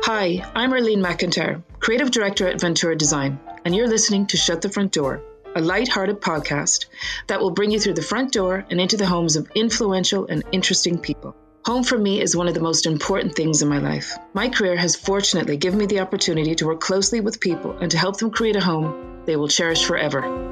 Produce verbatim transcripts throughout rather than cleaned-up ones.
Hi, I'm Arlene McIntyre, Creative Director at Ventura Design, and you're listening to Shut the Front Door, a light-hearted podcast that will bring you through the front door and into the homes of influential and interesting people. Home for me is one of the most important things in my life. My career has fortunately given me the opportunity to work closely with people and to help them create a home they will cherish forever.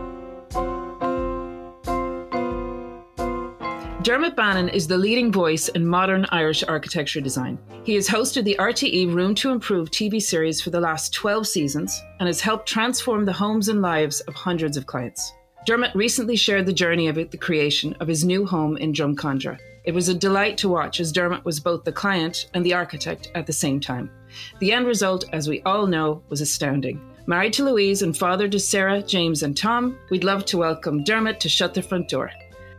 Dermot Bannon is the leading voice in modern Irish architecture design. He has hosted the R T E Room to Improve T V series for the last twelve seasons and has helped transform the homes and lives of hundreds of clients. Dermot recently shared the journey of it, the creation of his new home in Drumcondra. It was a delight to watch as Dermot was both the client and the architect at the same time. The end result, as we all know, was astounding. Married to Louise and father to Sarah, James and Tom, we'd love to welcome Dermot to Shut the Front Door.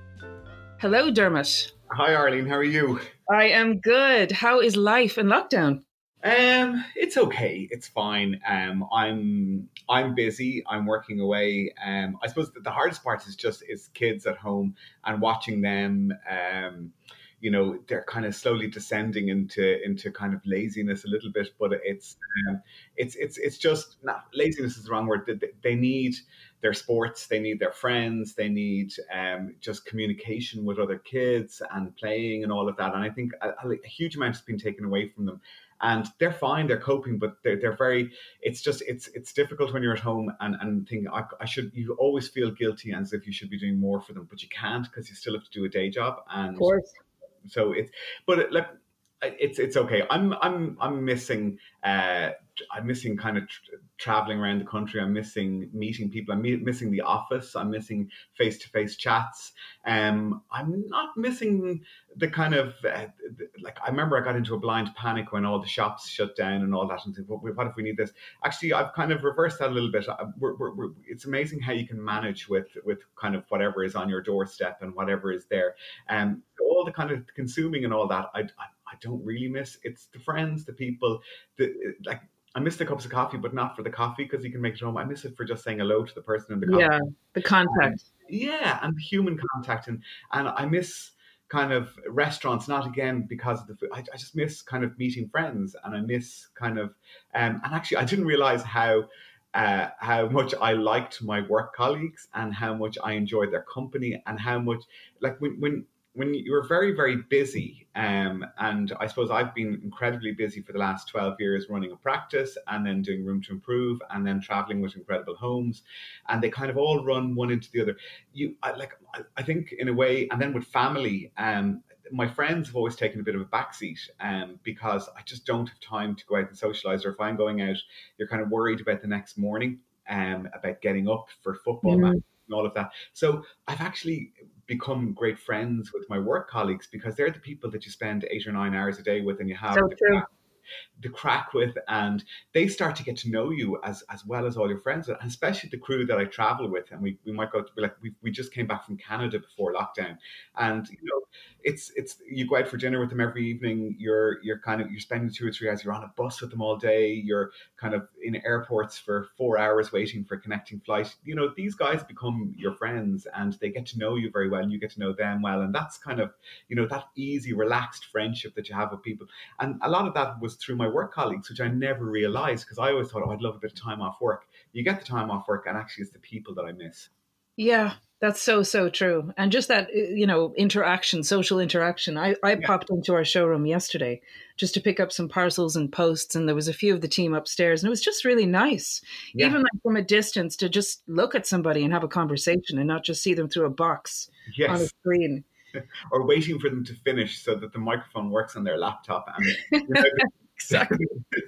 Hello, Dermot. Hi, Arlene. How are you? I am good. How is life in lockdown? Um, it's okay. It's fine. Um, I'm I'm busy. I'm working away. Um, I suppose that the hardest part is just is kids at home and watching them. Um, you know, they're kind of slowly descending into into kind of laziness a little bit. But it's um, it's it's it's just not laziness is the wrong word. They, they need their sports, they need their friends, they need um, just communication with other kids and playing and all of that. And I think a, a huge amount has been taken away from them. And they're fine, they're coping, but they're, they're very, it's just, it's it's difficult when you're at home and, and think, I, I should, you always feel guilty as if you should be doing more for them, but you can't because you still have to do a day job. And of course. So it's, but it, like, it's it's okay. I'm I'm I'm missing uh I'm missing kind of tra- traveling around the country. I'm missing meeting people. I'm me- missing the office. I'm missing face to face chats. Um, I'm not missing the kind of uh, the, like I remember I got into a blind panic when all the shops shut down and all that, and said, what, what if we need this? Actually, I've kind of reversed that a little bit. We're, we're, we're, it's amazing how you can manage with with kind of whatever is on your doorstep and whatever is there. Um, all the kind of consuming and all that. I. I I don't really miss. It's the friends, the people, the like. I miss the cups of coffee, but not for the coffee because you can make it home. I miss it for just saying hello to the person in the coffee. Yeah, the contact. Um, yeah, and human contact, and and I miss kind of restaurants. Not again because of the food. I, I just miss kind of meeting friends, and I miss kind of. Um, and actually, I didn't realize how. Uh, how much I liked my work colleagues and how much I enjoyed their company and how much like when when. when you're very, very busy, um, and I suppose I've been incredibly busy for the last twelve years running a practice and then doing Room to Improve and then traveling with incredible homes, and they kind of all run one into the other. You I, like, I, I think in a way, and then with family, um, my friends have always taken a bit of a backseat um, because I just don't have time to go out and socialize, or if I'm going out, you're kind of worried about the next morning, um, about getting up for football Mm. matches and all of that. So I've actually become great friends with my work colleagues because they're the people that you spend eight or nine hours a day with and you have So the, true. crack, the crack with, and they start to get to know you as as well as all your friends, and especially the crew that I travel with. And we, we might go to, like we, we just came back from Canada before lockdown, and you know it's it's you go out for dinner with them every evening. You're you're kind of you're spending two or three hours. You're on a bus with them all day. You're kind of in airports for four hours waiting for a connecting flight. You know, these guys become your friends and they get to know you very well and you get to know them well. And that's kind of, you know, that easy, relaxed friendship that you have with people. And a lot of that was through my work colleagues, which I never realized because I always thought, oh, I'd love a bit of time off work. You get the time off work and actually it's the people that I miss. Yeah, that's so, so true. And just that, you know, interaction, social interaction. I, I Yeah. popped into our showroom yesterday just to pick up some parcels and posts. And there was a few of the team upstairs. And it was just really nice, Yeah. even like from a distance, to just look at somebody and have a conversation and not just see them through a box on a Yes. screen. Or waiting for them to finish so that the microphone works on their laptop. And you know, Exactly.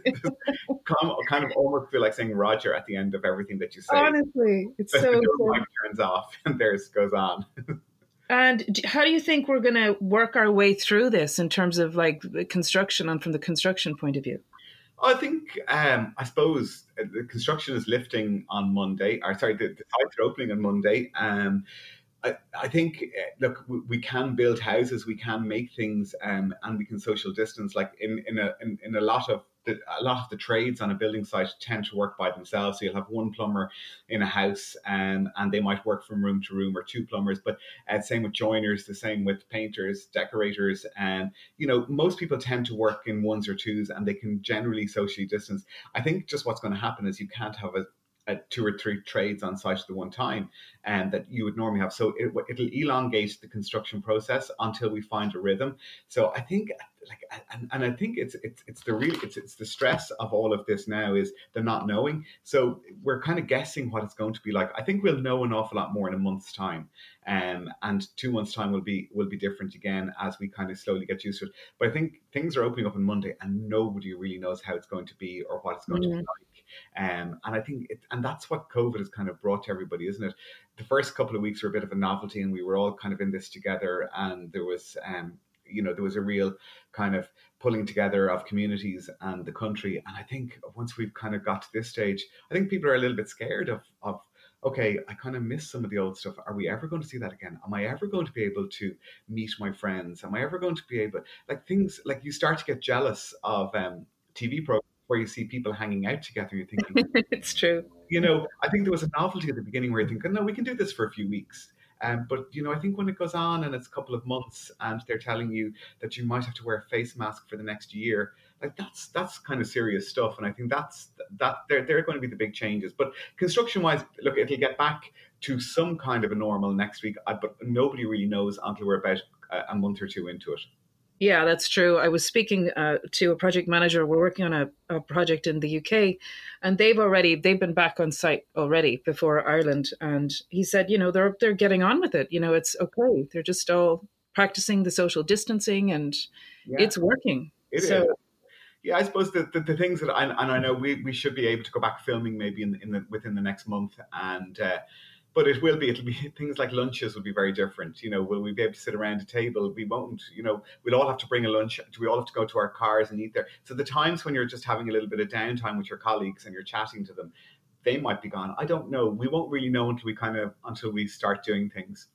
kind of almost feel like saying Roger at the end of everything that you say. Honestly, it's So so your cool. mic turns off and theirs goes on. And d- how do you think we're going to work our way through this in terms of like the construction and from the construction point of view? I think, um, I suppose uh, the construction is lifting on Monday, or sorry, the, the sites are opening on Monday. Um, I, I think, uh, look, we, we can build houses, we can make things, um, and we can social distance. Like in in a in, in a lot of the, a lot of the trades on a building site tend to work by themselves. So you'll have one plumber in a house, um, and they might work from room to room, or two plumbers. But uh, same with joiners, the same with painters, decorators, and you know, most people tend to work in ones or twos, and they can generally socially distance. I think just what's going to happen is you can't have a Uh, two or three trades on site at the one time, and that you would normally have. So it, it'll elongate the construction process until we find a rhythm. So I think, like, and, and I think it's it's it's the real it's it's the stress of all of this now is the not knowing. So we're kind of guessing what it's going to be like. I think we'll know an awful lot more in a month's time, um, and two months' time will be will be different again as we kind of slowly get used to it. But I think things are opening up on Monday, and nobody really knows how it's going to be or what it's going mm-hmm. to be like. Um, and I think, it, and that's what COVID has kind of brought to everybody, isn't it? The first couple of weeks were a bit of a novelty, and we were all kind of in this together, and there was, um, you know, there was a real kind of pulling together of communities and the country. And I think once we've kind of got to this stage, I think people are a little bit scared of, of okay, I kind of miss some of the old stuff. Are we ever going to see that again? Am I ever going to be able to meet my friends? Am I ever going to be able, like things, like you start to get jealous of um, T V programs where you see people hanging out together, you're thinking, it's true. You know, I think there was a novelty at the beginning where you think, oh, no, we can do this for a few weeks. Um, but, you know, I think when it goes on and it's a couple of months and they're telling you that you might have to wear a face mask for the next year, like that's that's kind of serious stuff. And I think that's that they're, they're going to be the big changes. But construction wise, look, it'll get back to some kind of a normal next week, but nobody really knows until we're about a month or two into it. Yeah, that's true. I was speaking uh, to a project manager. We're working on a, a project in the U K, and they've already they've been back on site already before Ireland. And he said, you know, they're they're getting on with it. You know, it's okay. They're just all practicing the social distancing, and yeah, it's working. It so, is. Yeah, I suppose the, the, the things that I and I know we, we should be able to go back filming maybe in in the within the next month, and. Uh, But it will be, it'll be things like lunches will be very different. You know, will we be able to sit around a table? We won't, you know, we'll all have to bring a lunch. Do we all have to go to our cars and eat there? So the times when you're just having a little bit of downtime with your colleagues and you're chatting to them, they might be gone. I don't know. We won't really know until we kind of, until we start doing things.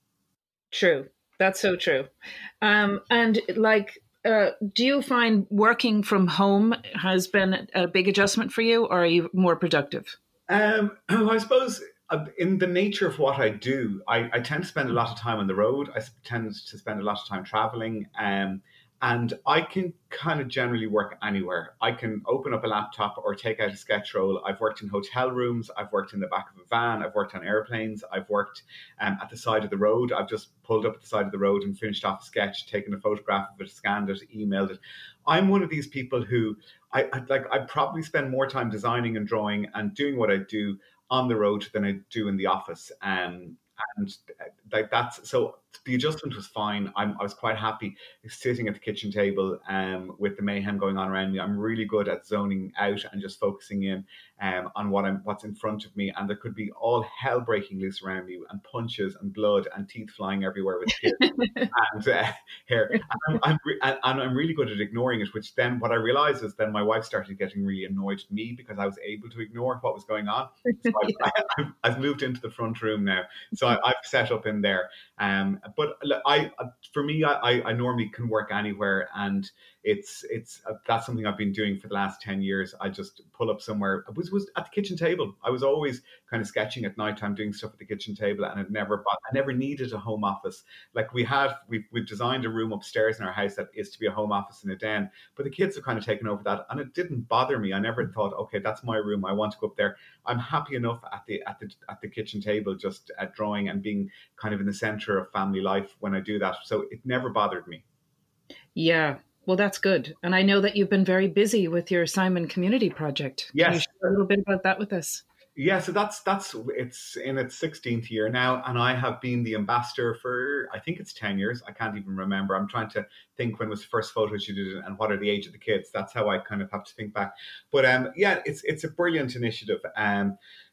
True. That's so true. Um, and like, uh, do you find working from home has been a big adjustment for you, or are you more productive? Um, I suppose... In the nature of what I do, I, I tend to spend a lot of time on the road. I tend to spend a lot of time traveling, um, and I can kind of generally work anywhere. I can open up a laptop or take out a sketch roll. I've worked in hotel rooms. I've worked in the back of a van. I've worked on airplanes. I've worked um, at the side of the road. I've just pulled up at the side of the road and finished off a sketch, taken a photograph of it, scanned it, emailed it. I'm one of these people who I, I like. I probably spend more time designing and drawing and doing what I do on the road than I do in the office. Um, and like that's, so the adjustment was fine. I'm, I was quite happy sitting at the kitchen table um, with the mayhem going on around me. I'm really good at zoning out and just focusing in um, on what I'm, what's in front of me. And there could be all hell breaking loose around me, and punches and blood and teeth flying everywhere with kids and uh, hair. And I'm, I'm re- and I'm really good at ignoring it, which then what I realized is then my wife started getting really annoyed at me because I was able to ignore what was going on. So I've, yeah. I've, I've moved into the front room now. So I, I've set up in there. Um, but I, for me, I, I normally can work anywhere, and it's it's uh, that's something I've been doing for the last ten years. I just pull up somewhere. I was was at the kitchen table. I was always kind of sketching at nighttime, doing stuff at the kitchen table, and it never I never needed a home office. Like we have, we've we've designed a room upstairs in our house that is to be a home office and a den, but the kids have kind of taken over that, and it didn't bother me. I never thought, okay, that's my room. I want to go up there. I'm happy enough at the at the at the kitchen table, just at drawing and being kind of in the center of family life when I do that. So it never bothered me. Yeah. Well, that's good. And I know that you've been very busy with your Simon Community Project. Yes. Can you share a little bit about that with us? Yeah, so that's, that's it's in its sixteenth year now, and I have been the ambassador for, I think it's ten years. I can't even remember. I'm trying to think when was the first photo you did and what are the age of the kids. That's how I kind of have to think back. But um, yeah, it's it's a brilliant initiative. Um,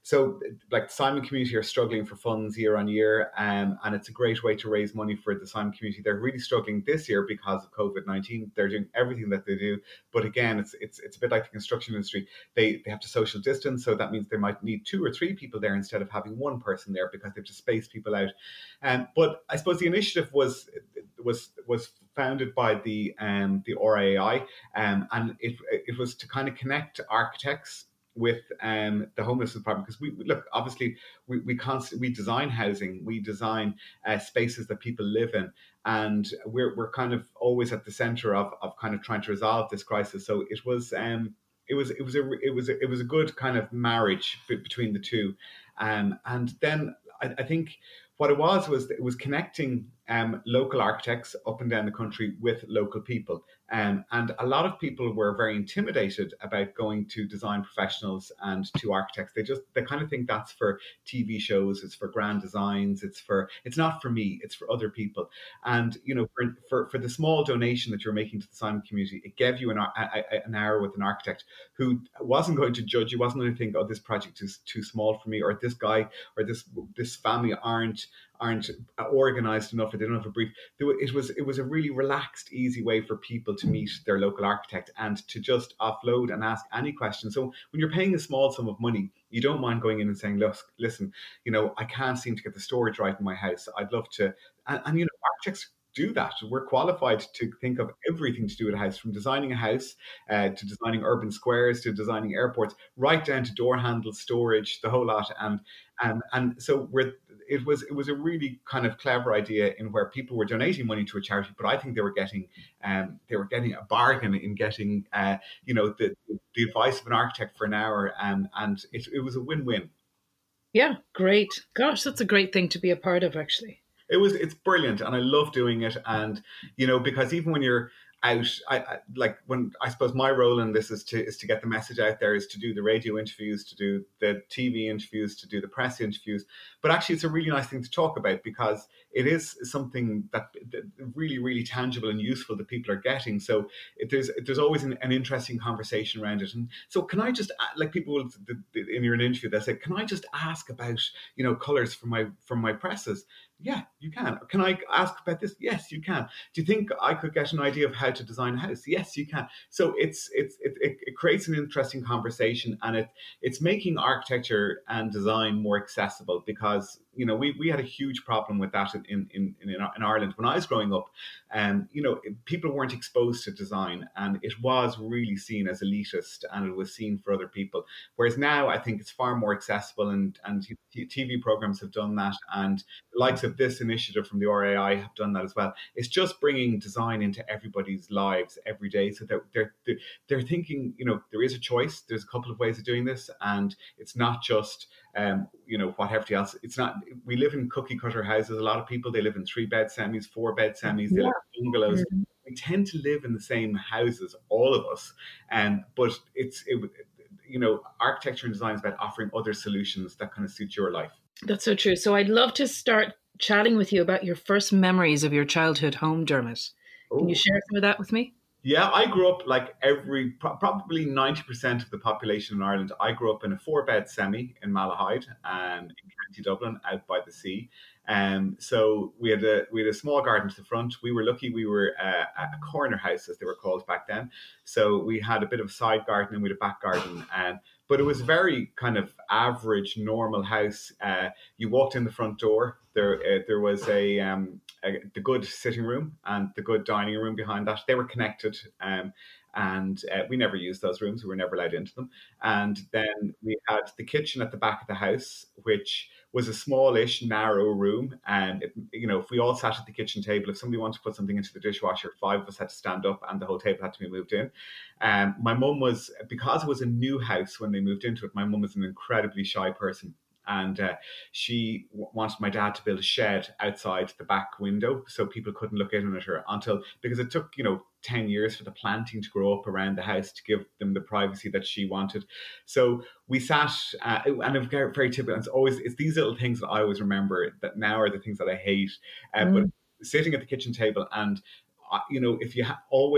so like the Simon community are struggling for funds year on year, um, and it's a great way to raise money for the Simon community. They're really struggling this year because of COVID nineteen. They're doing everything that they do, but again, it's it's it's a bit like the construction industry. They they have to social distance, so that means they might need two or three people there instead of having one person there because they have to space people out. Um, but I suppose the initiative was was was founded by the um, the R A I, um, and it it was to kind of connect architects with um, the homelessness problem, because we look, obviously we we constantly we design housing, we design uh, spaces that people live in, and we're we're kind of always at the center of of kind of trying to resolve this crisis. So it was um it was it was a it was a, it was a good kind of marriage b- between the two, um, and then I, I think what it was was it was connecting um, local architects up and down the country with local people. Um, and a lot of people were very intimidated about going to design professionals and to architects. They just, they kind of think that's for T V shows, it's for grand designs, it's for, it's not for me, it's for other people. And, you know, for, for, for the small donation that you're making to the Simon community, it gave you an, a, an hour with an architect who wasn't going to judge you, wasn't going to think, oh, this project is too small for me, or this guy or this this family aren't aren't organized enough, or they don't have a brief. It was it was a really relaxed, easy way for people to meet their local architect and to just offload and ask any question. So when you're paying a small sum of money, you don't mind going in and saying, look, listen, you know, I can't seem to get the storage right in my house. I'd love to, and, and you know, architects do that. We're qualified to think of everything to do with a house, from designing a house uh, to designing urban squares to designing airports, right down to door handles, storage, the whole lot. And and and so we're it was it was a really kind of clever idea in where people were donating money to a charity, but I think they were getting um, they were getting a bargain in getting uh, you know the the advice of an architect for an hour, and and it, it was a win-win. Yeah, great. Gosh, that's a great thing to be a part of, actually. It was it's brilliant, and I love doing it. And you know, because even when you're out, I, I like when I suppose my role in this is to is to get the message out there, is to do the radio interviews, to do the T V interviews, to do the press interviews. But actually, it's a really nice thing to talk about, because it is something that, that really, really tangible and useful that people are getting. So it, there's there's always an, an interesting conversation around it. And so, can I just like people will in your interview they say, can I just ask about you know colors from my from my presses? Yeah, you can. Can I ask about this? Yes, you can. Do you think I could get an idea of how to design a house? Yes, you can. So it's it's it, it, it creates an interesting conversation, and it it's making architecture and design more accessible, because you know we, we had a huge problem with that in in, in, in Ireland when I was growing up. And um, you know people weren't exposed to design, and it was really seen as elitist, and it was seen for other people. Whereas now I think it's far more accessible, and and T V programs have done that, and the likes of this initiative from the R A I have done that as well. It's just bringing design into everybody's lives every day, so that they're, they're they're thinking, you know, there is a choice. There's a couple of ways of doing this, and it's not just um, you know, what everything else. It's not. We live in cookie cutter houses. A lot of people, they live in three bed semis, four bed semis. They Yeah. live in bungalows. Mhm. We tend to live in the same houses, all of us, and um, but it's it, you know, architecture and design is about offering other solutions that kind of suit your life. That's so true. So I'd love to start chatting with you about your first memories of your childhood home, Dermot. Can you Oh. share some of that with me? Yeah, I grew up like every, pro- probably ninety percent of the population in Ireland. I grew up in a four bed semi in Malahide, and in County Dublin, out by the sea. Um, so we had a we had a small garden to the front. We were lucky; we were uh, a corner house, as they were called back then. So we had a bit of a side garden and we had a back garden. Um, but it was a very kind of average, normal house. Uh, you walked in the front door. There, uh, there was a, um, a the good sitting room and the good dining room behind that. They were connected, um, and uh, we never used those rooms. We were never allowed into them. And then we had the kitchen at the back of the house, which was a smallish, narrow room. And it, you know, if we all sat at the kitchen table, if somebody wanted to put something into the dishwasher, five of us had to stand up, and the whole table had to be moved in. Um, my mum was, because it was a new house when they moved into it, my mum was an incredibly shy person. And uh, she w- wanted my dad to build a shed outside the back window so people couldn't look in at her until, because it took, you know, ten years for the planting to grow up around the house to give them the privacy that she wanted. So we sat, uh, and it's very, very typical. It's always, it's these little things that I always remember that now are the things that I hate. Uh, Mm. But sitting at the kitchen table, and, uh, you know, if you ha- always,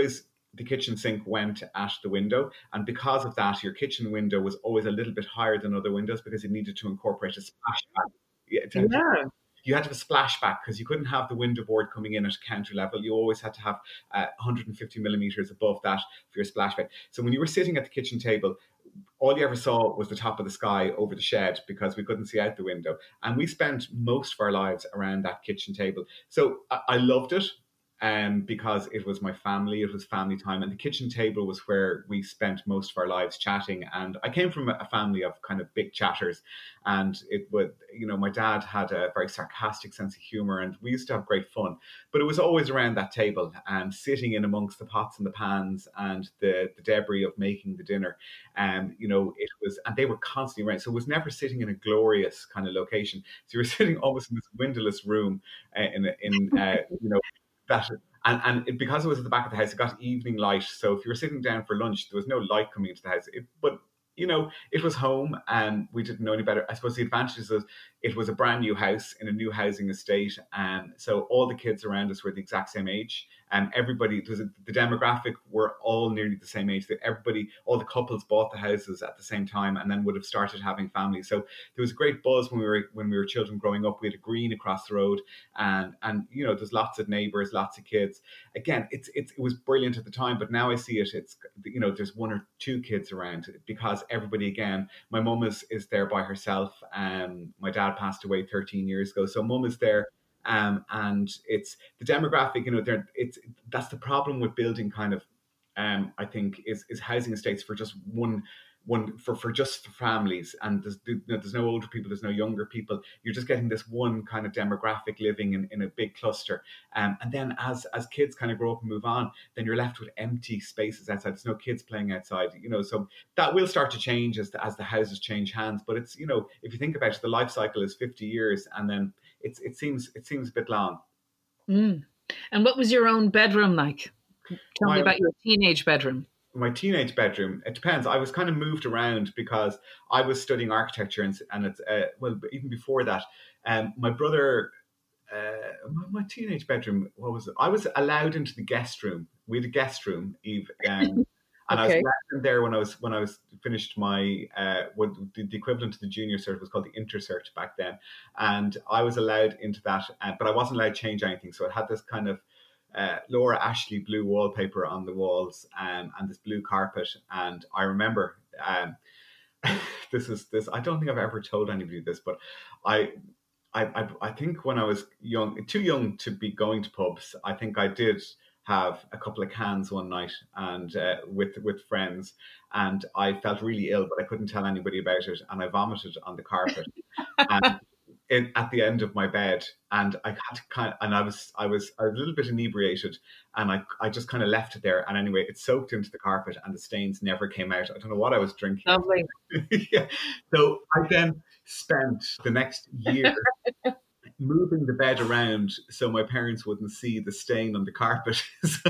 the kitchen sink went at the window. And because of that, your kitchen window was always a little bit higher than other windows because it needed to incorporate a splashback. Yeah, to, Yeah. you had to have a splashback because you couldn't have the window board coming in at counter level. You always had to have uh, one hundred fifty millimeters above that for your splashback. So when you were sitting at the kitchen table, all you ever saw was the top of the sky over the shed because we couldn't see out the window. And we spent most of our lives around that kitchen table. So I, I loved it. Um, because it was my family, it was family time, and the kitchen table was where we spent most of our lives chatting. And I came from a family of kind of big chatters, and it would, you know, my dad had a very sarcastic sense of humor, and we used to have great fun. But it was always around that table and sitting in amongst the pots and the pans and the, the debris of making the dinner. And, um, you know, it was, and they were constantly around. So it was never sitting in a glorious kind of location. So you were sitting almost in this windowless room uh, in, in uh, you know, that, and, and it, because it was at the back of the house, it got evening light. So if you were sitting down for lunch, there was no light coming into the house. It, but, you know, it was home and we didn't know any better. I suppose the advantages of it was a brand new house in a new housing estate. And so all the kids around us were the exact same age. And everybody, it was a, the demographic were all nearly the same age. That everybody, all the couples bought the houses at the same time and then would have started having families. So there was a great buzz when we were when we were children growing up. We had a green across the road, and and you know, there's lots of neighbours, lots of kids. Again, it's it's it was brilliant at the time, but now I see it. It's, you know, there's one or two kids around because everybody, again, my mum is is there by herself. Um, my dad passed away thirteen years ago, so mum is there. Um, and it's the demographic, you know, there it's that's the problem with building kind of, um, I think is, is housing estates for just one, one for, for just for families. And there's, you know, there's no older people, there's no younger people. You're just getting this one kind of demographic living in, in a big cluster. Um, and then as, as kids kind of grow up and move on, then you're left with empty spaces outside. There's no kids playing outside, you know, so that will start to change as the, as the houses change hands. But it's, you know, if you think about it, the life cycle is fifty years, and then It's, it seems it seems a bit long. Mm. And what was your own bedroom like? Tell my, me about your teenage bedroom. My teenage bedroom, it depends. I was kind of moved around because I was studying architecture, and, and it's uh, well, even before that, um, my brother, uh, my, my teenage bedroom, what was it? I was allowed into the guest room. We had a guest room, Eve. Um, And okay. I was left in there when I was when I was finished my uh, what the, the equivalent to the junior cert was called the intercert back then, and I was allowed into that, uh, but I wasn't allowed to change anything. So it had this kind of uh, Laura Ashley blue wallpaper on the walls, um, and this blue carpet. And I remember um, this is this. I don't think I've ever told anybody this, but I. I, I I think when I was young, too young to be going to pubs, I think I did have a couple of cans one night and uh, with with friends, and I felt really ill, but I couldn't tell anybody about it, and I vomited on the carpet and in, at the end of my bed, and I had to kind of, and I was I was a little bit inebriated, and I I just kind of left it there, and anyway, it soaked into the carpet, and the stains never came out. I don't know what I was drinking. Lovely. Yeah. So I then spent the next year moving the bed around so my parents wouldn't see the stain on the carpet.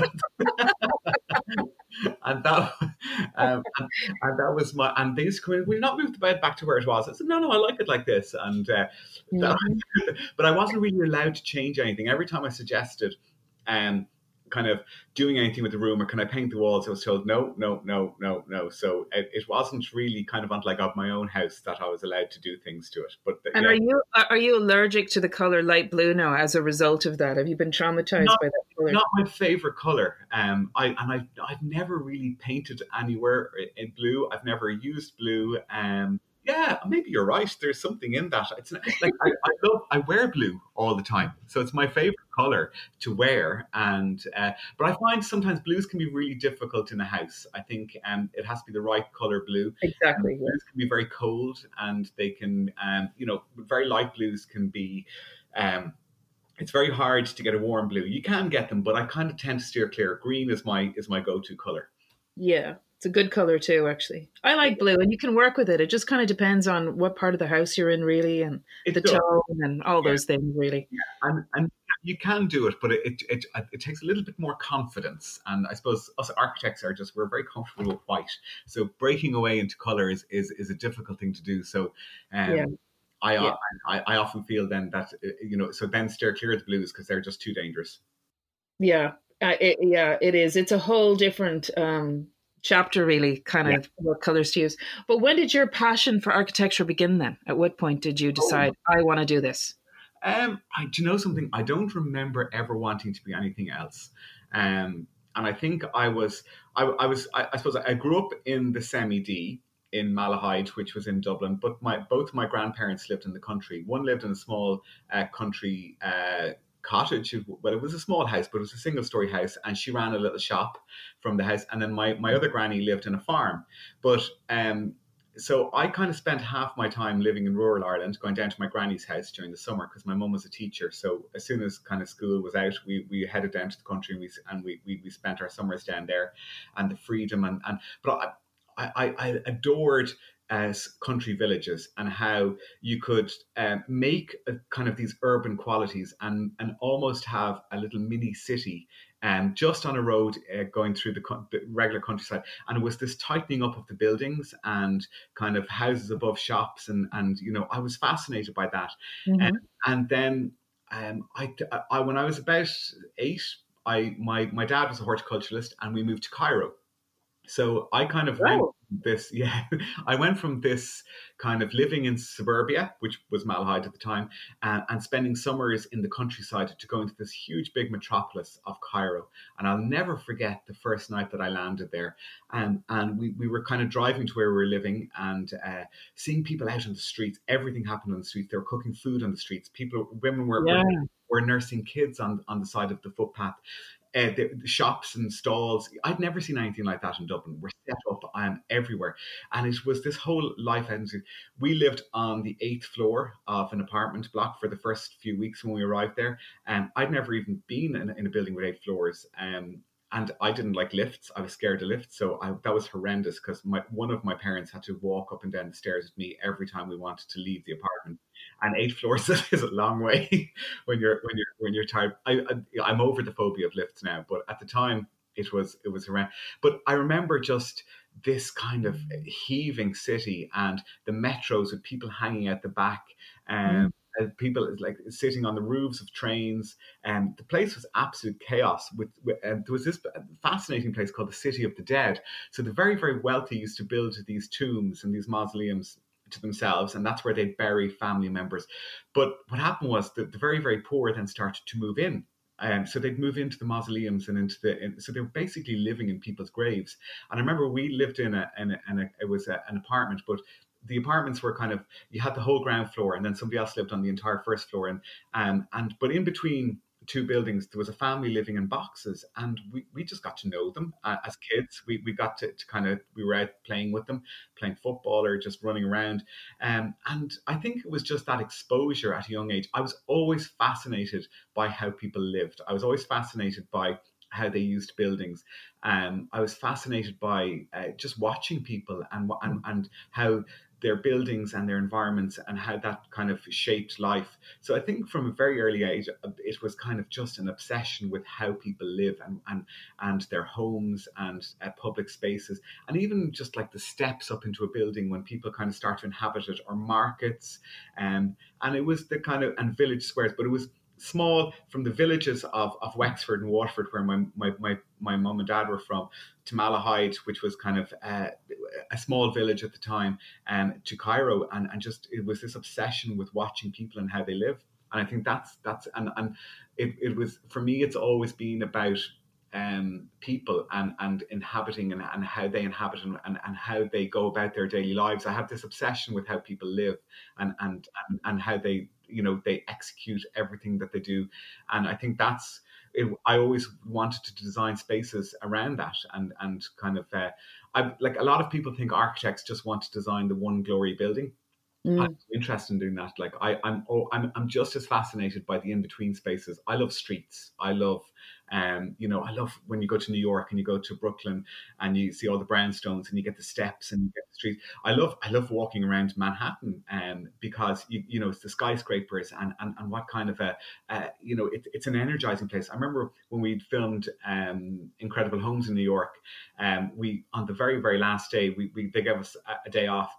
and that um, and, and that was my, and they used to come in, we'll not move the bed back to where it was. I said, no, no, I like it like this. And uh, mm-hmm. that, but I wasn't really allowed to change anything. Every time I suggested um, kind of doing anything with the room, or can I paint the walls, I was told no, no, no, no, no. So it, it wasn't really kind of until I got my own house that I was allowed to do things to it. But the, and yeah. are you are you allergic to the color light blue now as a result of that? Have you been traumatized not, by that color? Not my favorite color. Um, I and I I've never really painted anywhere in blue. I've never used blue. Um. Yeah, maybe you're right. There's something in that. It's not, like I, I love. I wear blue all the time, so it's my favorite color to wear. And uh, but I find sometimes blues can be really difficult in a house. I think um, it has to be the right color blue. Exactly. Um, blues can be very cold, and they can, um, you know, very light blues can be. Um, it's very hard to get a warm blue. You can get them, but I kind of tend to steer clear. Green is my is my go-to color. Yeah. It's a good color too, actually. I like blue, and you can work with it. It just kind of depends on what part of the house you're in, really, and it the does. tone and all yeah. those things, really. Yeah. And, and you can do it, but it, it it it takes a little bit more confidence. And I suppose us architects are just, we're very comfortable with white. So breaking away into colors is is a difficult thing to do. So um, yeah. I, yeah. I I often feel then that, you know, so then steer clear of the blues because they're just too dangerous. Yeah. Uh, it, yeah, it is. It's a whole different um, chapter, really, kind Yeah. of what colors to use. But when did your passion for architecture begin then? At what point did you Oh, decide, I want to do this? Um, I, do you know something? I don't remember ever wanting to be anything else. Um, and I think I was, I, I was, I, I suppose I grew up in the semi-D in Malahide, which was in Dublin, but my both my grandparents lived in the country. One lived in a small uh, country uh, cottage. Well, it was a small house, but it was a single story house, and she ran a little shop from the house. And then my, my other granny lived in a farm. But um, so I kind of spent half my time living in rural Ireland, going down to my granny's house during the summer because my mum was a teacher. So as soon as kind of school was out, we, we headed down to the country, and we and we, we, we spent our summers down there, and the freedom and and but I I, I adored as country villages and how you could um, make a, kind of these urban qualities and and almost have a little mini city um, just on a road uh, going through the, the regular countryside. And it was this tightening up of the buildings and kind of houses above shops. And, and you know, I was fascinated by that. Um, Mm-hmm. and then um, I, I, when I was about eight, I my, my dad was a horticulturalist and we moved to Cairo. So I kind of went Oh, this, yeah, I went from this kind of living in suburbia, which was Malahide at the time, uh, and spending summers in the countryside to go into this huge big metropolis of Cairo. And I'll never forget the first night that I landed there. Um, and we, we were kind of driving to where we were living and uh, seeing people out on the streets. Everything happened on the streets. They were cooking food on the streets. People, women were, were, yeah. were nursing kids on, on the side of the footpath. Uh, the, the shops and stalls. I'd never seen anything like that in Dublin. We're set up um, everywhere. And it was this whole life. We lived on the eighth floor of an apartment block for the first few weeks when we arrived there. And um, I'd never even been in, in a building with eight floors. Um, and I didn't like lifts. I was scared of lifts. So I, that was horrendous because my one of my parents had to walk up and down the stairs with me every time we wanted to leave the apartment. And eight floors is a long way when you're when you're when you're tired. I, I I'm over the phobia of lifts now, but at the time it was it was around. But I remember just this kind of heaving city and the metros with people hanging out the back. Um, and people like sitting on the roofs of trains, and the place was absolute chaos. With, with and there was this fascinating place called the City of the Dead. So the very very wealthy used to build these tombs and these mausoleums to themselves, and that's where they'd bury family members. But what happened was that the very very poor then started to move in. Um, so they'd move into the mausoleums and into the, in, so they were basically living in people's graves. And I remember we lived in a, in a, in a it was a, an apartment, but the apartments were kind of, you had the whole ground floor and then somebody else lived on the entire first floor. And, um, and, but in between two buildings, there was a family living in boxes, and we, we just got to know them uh, as kids. We, we got to, to kind of, we were out playing with them, playing football or just running around. Um, and I think it was just that exposure at a young age. I was always fascinated by how people lived. I was always fascinated by how they used buildings. Um, I was fascinated by uh, just watching people and, and, and how their buildings and their environments and how that kind of shaped life. So I think from a very early age, it was kind of just an obsession with how people live and and, and their homes and uh, public spaces, and even just like the steps up into a building when people kind of start to inhabit it, or markets. Um, and it was the kind of, and village squares, but it was small, from the villages of, of Wexford and Waterford, where my my my my mum and dad were from, to Malahide, which was kind of uh, a small village at the time, um, to Cairo, and, and just it was this obsession with watching people and how they live. And I think that's that's and and it, it was, for me, it's always been about um, people and and inhabiting and, and how they inhabit and, and, and how they go about their daily lives. I have this obsession with how people live and and and, and how they, you know, they execute everything that they do. And I think that's it. I always wanted to design spaces around that, and and kind of uh, I like, a lot of people think architects just want to design the one glory building. I'm Mm. interested in doing that. Like I, I'm, oh, I'm, I'm just as fascinated by the in-between spaces. I love streets. I love, um, you know, I love when you go to New York and you go to Brooklyn and you see all the brownstones and you get the steps and you get the streets. I love, I love walking around Manhattan, um, because you, you know, it's the skyscrapers and and, and what kind of a, uh, you know, it, it's an energizing place. I remember when we filmed um, Incredible Homes in New York, um, we on the very very last day, we, we they gave us a, a day off.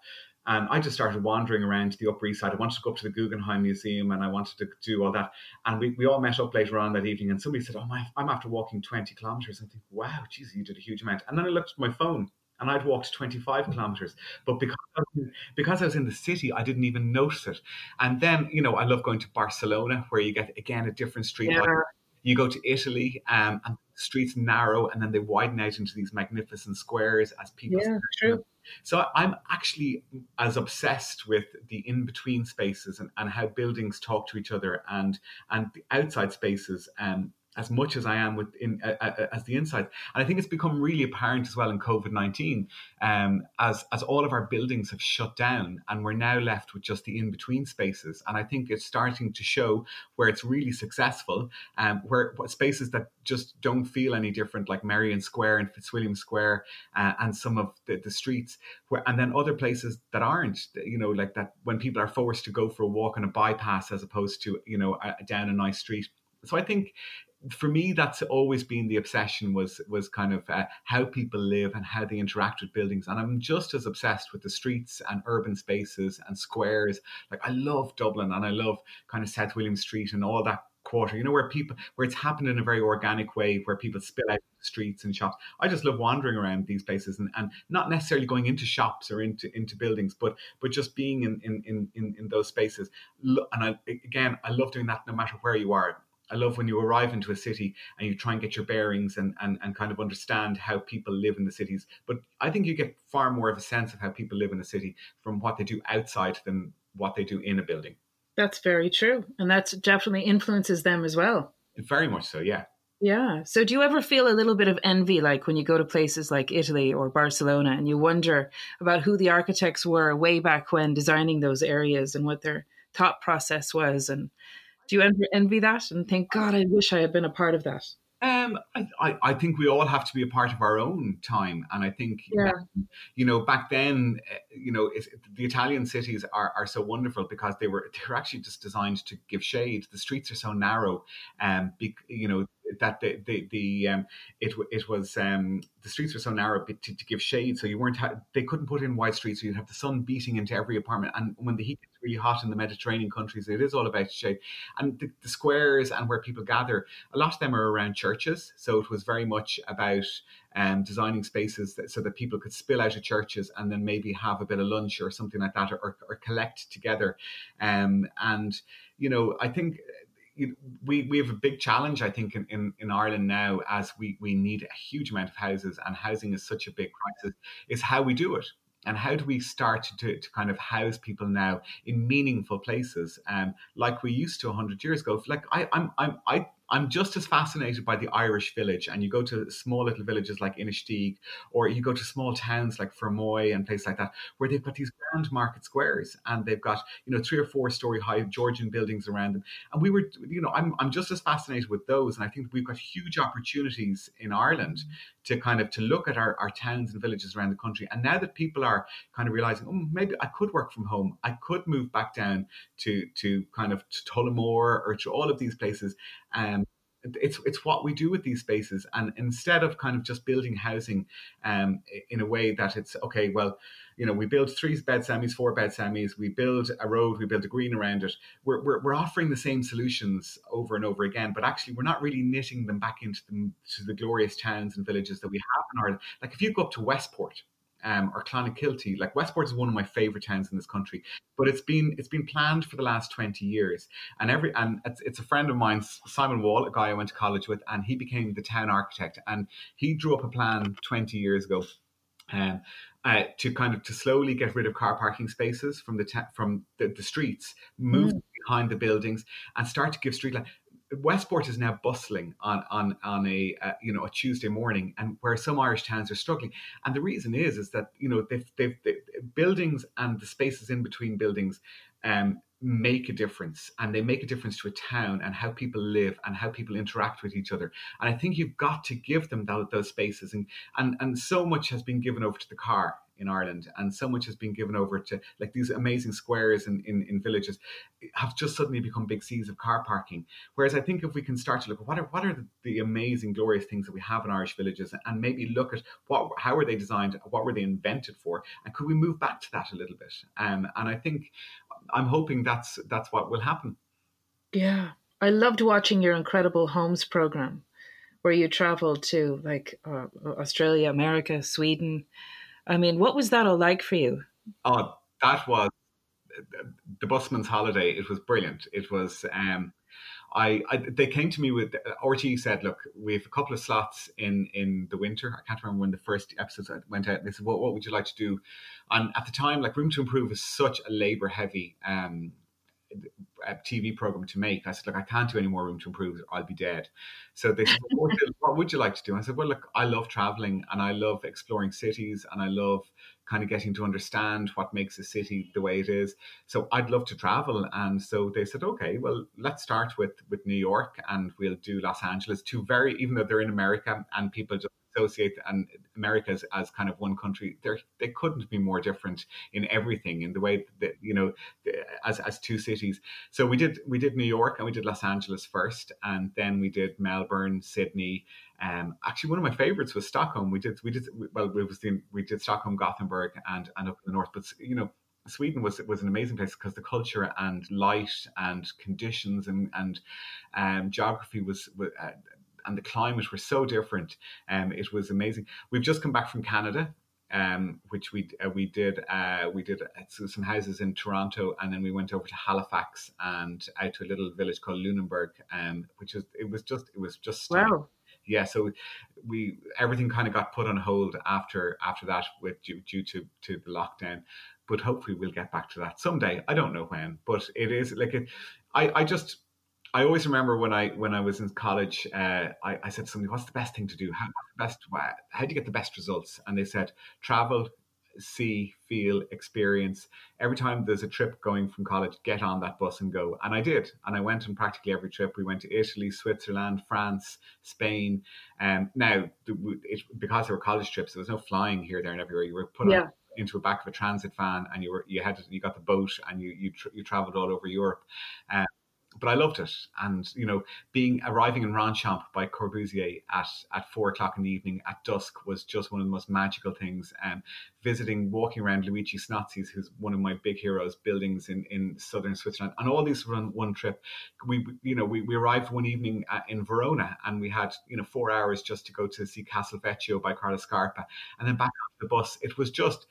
And I just started wandering around the Upper East Side. I wanted to go up to the Guggenheim Museum and I wanted to do all that. And we, we all met up later on that evening and somebody said, oh, my, I'm after walking twenty kilometers. I think, wow, geez, you did a huge amount. And then I looked at my phone and I'd walked twenty-five kilometers. But because I, was, because I was in the city, I didn't even notice it. And then, you know, I love going to Barcelona where you get, again, a different street. Yeah. Like, you go to Italy um, and the streets narrow and then they widen out into these magnificent squares as people. Yeah, true. So I'm actually as obsessed with the in-between spaces and, and how buildings talk to each other and and the outside spaces um, as much as I am with in, uh, uh, as the inside. And I think it's become really apparent as well in COVID nineteen um, as, as all of our buildings have shut down and we're now left with just the in-between spaces. And I think it's starting to show where it's really successful, um, where what spaces that just don't feel any different, like Merrion Square and Fitzwilliam Square uh, and some of the, the streets, where, and then other places that aren't, you know, like that when people are forced to go for a walk on a bypass as opposed to, you know, a, down a nice street. So I think for me, that's always been the obsession was was kind of uh, how people live and how they interact with buildings. And I'm just as obsessed with the streets and urban spaces and squares. Like I love Dublin and I love kind of South William Street and all that quarter, you know, where people, where it's happened in a very organic way, where people spill out the streets and shops. I just love wandering around these places and, and not necessarily going into shops or into, into buildings, but but just being in, in, in, in those spaces. And I, again, I love doing that no matter where you are. I love when you arrive into a city and you try and get your bearings and, and, and kind of understand how people live in the cities. But I think you get far more of a sense of how people live in a city from what they do outside than what they do in a building. That's very true. And that definitely influences them as well. Very much so, yeah. Yeah. So do you ever feel a little bit of envy, like when you go to places like Italy or Barcelona and you wonder about who the architects were way back when designing those areas and what their thought process was? And do you envy that and think, God, I wish I had been a part of that? Um, I, I, I think we all have to be a part of our own time. And I think, yeah. um, you know, back then, uh, you know, it, the Italian cities are, are so wonderful because they were, they were actually just designed to give shade. The streets are so narrow, um, be, you know, that the, the, the um, it, it was, um, the streets were so narrow to, to give shade. So you weren't, ha- they couldn't put in wide streets. So you'd have the sun beating into every apartment. And when the heat gets really hot in the Mediterranean countries, it is all about shade. And the, the squares and where people gather, a lot of them are around churches. So it was very much about um, designing spaces that, so that people could spill out of churches and then maybe have a bit of lunch or something like that, or, or, or collect together. Um, and, you know, I think we we have a big challenge, I think, in, in, in Ireland now, as we, we need a huge amount of houses and housing is such a big crisis, is how we do it. And how do we start to, to kind of house people now in meaningful places, um, like we used to one hundred years ago? Like I, I'm, I'm, I, I'm just as fascinated by the Irish village. And you go to small little villages like Inistioge, or you go to small towns like Fermoy and places like that, where they've got these grand market squares and they've got, you know, three or four story high Georgian buildings around them. And we were, you know, I'm, I'm just as fascinated with those. And I think we've got huge opportunities in Ireland to kind of to look at our, our towns and villages around the country. And now that people are kind of realizing, oh, maybe I could work from home, I could move back down to to kind of to Tullamore or to all of these places. Um, it's it's what we do with these spaces. And instead of kind of just building housing um, in a way that it's, okay, well, you know, we build three bed semis, four bed semis, we build a road, we build a green around it. We're, we're, we're offering the same solutions over and over again, but actually we're not really knitting them back into the, to the glorious towns and villages that we have in Ireland. Like if you go up to Westport, Um, or Clonakilty, like Westport is one of my favorite towns in this country, but it's been it's been planned for the last twenty years, and every and it's, it's a friend of mine, Simon Wall, a guy I went to college with, and he became the town architect, and he drew up a plan twenty years ago, um, uh, to kind of to slowly get rid of car parking spaces from the ta- from the, the streets, move mm. behind the buildings, and start to give street light. Westport is now bustling on on on a uh, you know a Tuesday morning, and where some Irish towns are struggling, and the reason is is that you know they've they've, they've buildings and the spaces in between buildings um, make a difference, and they make a difference to a town and how people live and how people interact with each other. And I think you've got to give them those, those spaces, and and and so much has been given over to the car in Ireland, and so much has been given over to like these amazing squares in, in, in villages have just suddenly become big seas of car parking. Whereas I think if we can start to look at what are what are the, the amazing, glorious things that we have in Irish villages, and maybe look at what how are they designed, what were they invented for, and could we move back to that a little bit? Um, and I think I'm hoping that's that's what will happen. Yeah, I loved watching your Incredible Homes program, where you traveled to like uh, Australia, America, Sweden. I mean, what was that all like for you? Oh, that was the busman's holiday. It was brilliant. It was. Um, I, I they came to me with R T E said, look, we have a couple of slots in in the winter. I can't remember when the first episodes went out. And they said, what what would you like to do? And at the time, like Room to Improve is such a labor heavy um a T V program to make. I said, look, I can't do any more Room to Improve. I'll be dead. So they said, well, what, would you, what would you like to do? I said, well, look, I love traveling and I love exploring cities and I love kind of getting to understand what makes a city the way it is. So I'd love to travel. And so they said, okay, well, let's start with, with New York and we'll do Los Angeles. Two very, even though they're in America and people just associate and America as, as kind of one country, they they couldn't be more different in everything, in the way that, you know, as as two cities. So we did we did New York and we did Los Angeles first, and then we did Melbourne, Sydney. Um, actually, one of my favorites was Stockholm. We did we did well. We was the, we did Stockholm, Gothenburg, and and up in the north. But you know, Sweden was was an amazing place because the culture and light and conditions and and um, geography was. was uh, and the climate were so different. Um, it was amazing. We've just come back from Canada, um, which we uh, we did uh, we did uh, some houses in Toronto, and then we went over to Halifax and out to a little village called Lunenburg, um, which is it was just it was just stunning. Wow. Yeah, so we everything kind of got put on hold after after that with due, due to to the lockdown, but hopefully we'll get back to that someday. I don't know when, but it is like it. I I just. I always remember when I when I was in college, uh, I, I said to somebody, "What's the best thing to do? How, what's the best? How do you get the best results?" And they said, "Travel, see, feel, experience. Every time there's a trip going from college, get on that bus and go." And I did, and I went on practically every trip. We went to Italy, Switzerland, France, Spain. Um, now, it, because they were college trips, there was no flying here, there, and everywhere. You were put Yeah. on into a back of a transit van, and you were you had to, you got the boat, and you you tra- you traveled all over Europe. Um, But I loved it, and you know, being arriving in Ronchamp by Corbusier at at four o'clock in the evening at dusk was just one of the most magical things. Um, visiting, walking around Luigi Snozzi's, who's one of my big heroes, buildings in, in southern Switzerland, and all these were on one trip. We you know we, we arrived one evening at, in Verona, and we had you know four hours just to go to see Castelvecchio by Carlo Scarpa, and then back on the bus. It was just.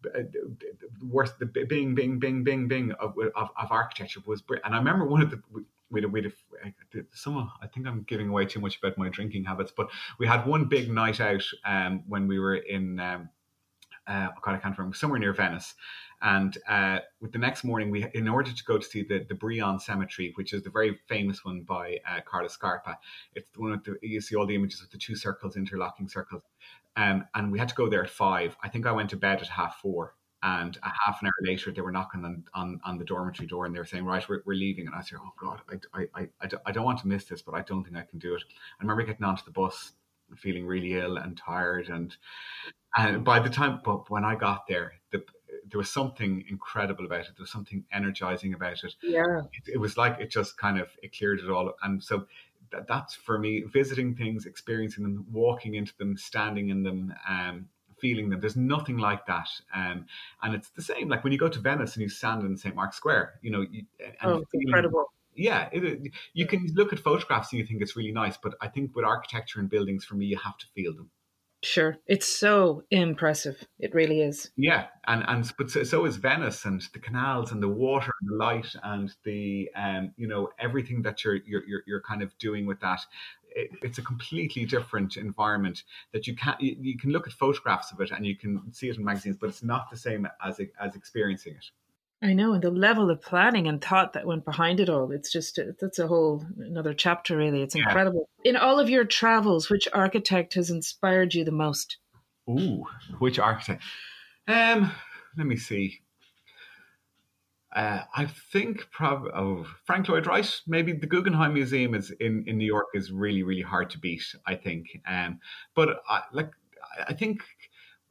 Worth the bing, bing, bing, bing, bing of, of, of architecture was brilliant. And I remember one of the we we some I think I'm giving away too much about my drinking habits, but we had one big night out um, when we were in um, uh, oh God, I can't remember, somewhere near Venice. And uh, with the next morning, we in order to go to see the the Brion Cemetery, which is the very famous one by uh, Carlo Scarpa. It's the one with the you see all the images with the two circles, interlocking circles. Um, and we had to go there at five. I think I went to bed at half four, and a half an hour later, they were knocking on, on, on the dormitory door, and they were saying, "Right, we're, we're leaving." And I said, "Oh God, I, I, I, I don't want to miss this, but I don't think I can do it." I remember getting onto the bus, feeling really ill and tired, and and by the time, but when I got there, the, there was something incredible about it. There was something energizing about it. Yeah. It, it was like it just kind of it cleared it all, and so. That's for me, visiting things, experiencing them, walking into them, standing in them, um, feeling them. There's nothing like that. Um, and it's the same, like when you go to Venice and you stand in Saint Mark's Square, you know, you, and Oh, it's feeling, incredible. yeah, it, you can look at photographs and you think it's really nice, but I think with architecture and buildings, for me, you have to feel them. Sure. It's so impressive. It really is. Yeah. And, and but so, so is Venice, and the canals and the water and the light and the, um, you know, everything that you're, you're, you're, you're kind of doing with that. It, it's a completely different environment that you can't, you, you can look at photographs of it and you can see it in magazines, but it's not the same as, as experiencing it. I know, and the level of planning and thought that went behind it all, it's just, that's a whole another chapter, really. It's incredible. Yeah. In all of your travels, which architect has inspired you the most? Ooh, which architect? Um, let me see. Uh, I think probably oh, Frank Lloyd Wright. Maybe the Guggenheim Museum is in, in New York is really, really hard to beat, I think. Um, but I, like, I think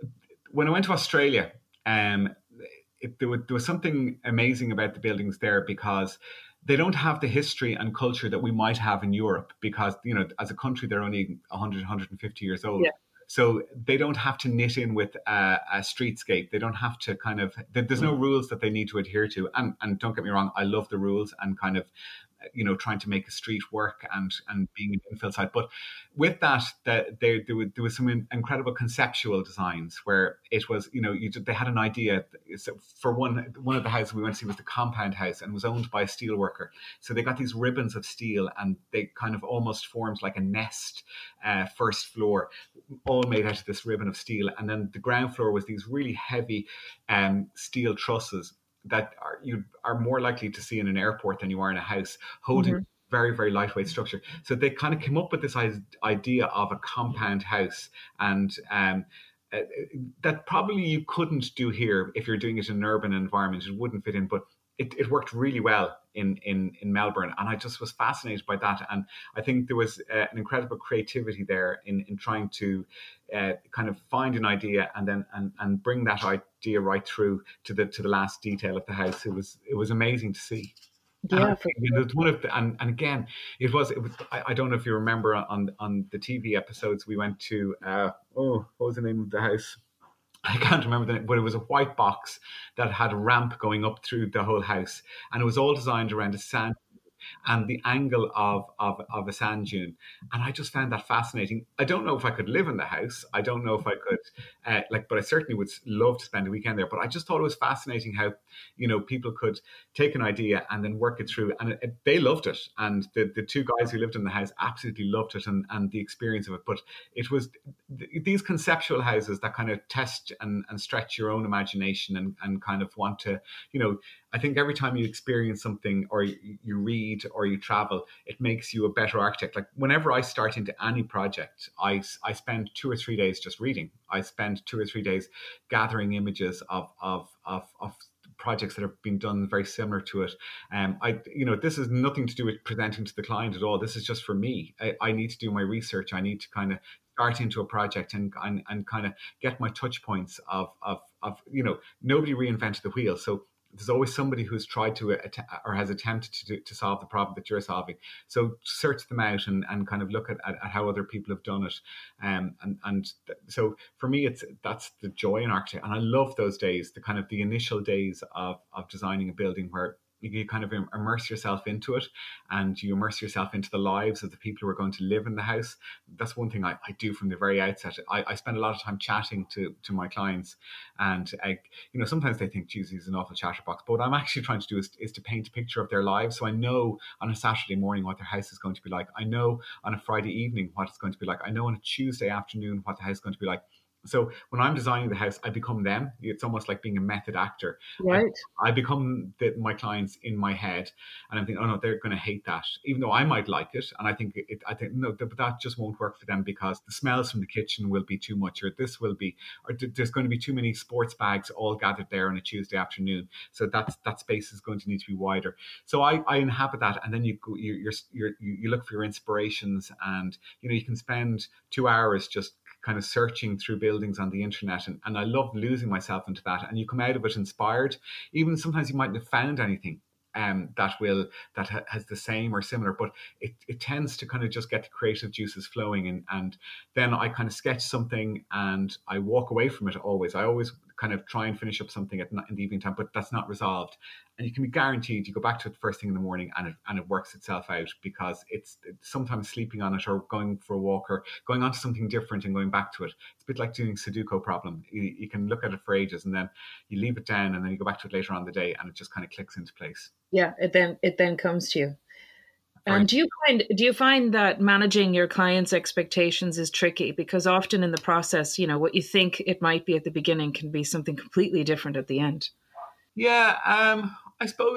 when I went to Australia, um, it, there, was, there was something amazing about the buildings there because they don't have the history and culture that we might have in Europe because, you know, as a country, they're only one hundred, one hundred fifty years old. Yeah. So they don't have to knit in with a, a streetscape. They don't have to kind of, there's no rules that they need to adhere to. And, and don't get me wrong, I love the rules and kind of, you know, trying to make a street work and and being an infill site. But with that, the, there, there, was, there was some incredible conceptual designs where it was, you know, you, they had an idea. So for one, one of the houses we went to see was the compound house and was owned by a steel worker. So they got these ribbons of steel and they kind of almost formed like a nest uh, first floor, all made out of this ribbon of steel. And then the ground floor was these really heavy um, steel trusses that are, you are more likely to see in an airport than you are in a house, holding mm-hmm. very, very lightweight structure. So they kind of came up with this idea of a compound house, and um, uh, that probably you couldn't do here if you're doing it in an urban environment. It wouldn't fit in, but it, it worked really well in, in, in Melbourne. And I just was fascinated by that. And I think there was uh, an incredible creativity there in, in trying to uh, kind of find an idea and then and, and bring that idea right through to the to the last detail of the house. It was it was amazing to see. Yeah, for and, it was one of the, and, and again, it was it was. I, I don't know if you remember on on the T V episodes we went to. Uh, oh, what was the name of the house? I can't remember the name, but it was a white box that had a ramp going up through the whole house, and it was all designed around a sand and the angle of, of, of a sand dune. And I just found that fascinating. I don't know if I could live in the house. I don't know if I could, uh, like, but I certainly would love to spend a weekend there. But I just thought it was fascinating how, you know, people could take an idea and then work it through. And it, it, they loved it. And the, the two guys who lived in the house absolutely loved it and, and the experience of it. But it was th- these conceptual houses that kind of test and, and stretch your own imagination and, and kind of want to, you know, I think every time you experience something or you, you read or you travel, it makes you a better architect. Like whenever I start into any project, I, I spend two or three days just reading. I spend two or three days gathering images of of of, of projects that have been done very similar to it. Um, I, you know, this is nothing to do with presenting to the client at all. This is just for me. I, I need to do my research. I need to kind of start into a project and and, and kind of get my touch points of of of you know, nobody reinvented the wheel. So there's always somebody who's tried to att- or has attempted to do, to solve the problem that you're solving. So search them out and, and kind of look at, at, at how other people have done it. Um, and and th- so for me, it's that's the joy in architecture. And I love those days, the kind of the initial days of, of designing a building where you kind of immerse yourself into it and you immerse yourself into the lives of the people who are going to live in the house. That's one thing I, I do from the very outset. I, I spend a lot of time chatting to, to my clients and, I, you know, sometimes they think, geez, he's an awful chatterbox. But what I'm actually trying to do is, is to paint a picture of their lives. So I know on a Saturday morning what their house is going to be like. I know on a Friday evening what it's going to be like. I know on a Tuesday afternoon what the house is going to be like. So when I'm designing the house, I become them. It's almost like being a method actor. Right. I, I become the, my clients in my head, and I'm thinking, oh no, they're going to hate that, even though I might like it. And I think it, I think no, but that just won't work for them because the smells from the kitchen will be too much, or this will be, or there's going to be too many sports bags all gathered there on a Tuesday afternoon. So that's that space is going to need to be wider. So I, I inhabit that, and then you go, you you're, you're, you look for your inspirations, and you know you can spend two hours just kind of searching through buildings on the internet. And, and I love losing myself into that. And you come out of it inspired. Even sometimes you mightn't have found anything um, that will that ha- has the same or similar, but it, it tends to kind of just get the creative juices flowing. And, and then I kind of sketch something and I walk away from it always. I always kind of try and finish up something at, in the evening time, but that's not resolved. And you can be guaranteed you go back to it the first thing in the morning and it, and it works itself out because it's, it's sometimes sleeping on it or going for a walk or going on to something different and going back to it. It's a bit like doing a Sudoku problem. You, you can look at it for ages and then you leave it down and then you go back to it later on in the day and it just kind of clicks into place. Yeah, it then it then comes to you. And um, do you find do you find that managing your clients' expectations is tricky? Because often in the process, you know, what you think it might be at the beginning can be something completely different at the end. Yeah, um, I suppose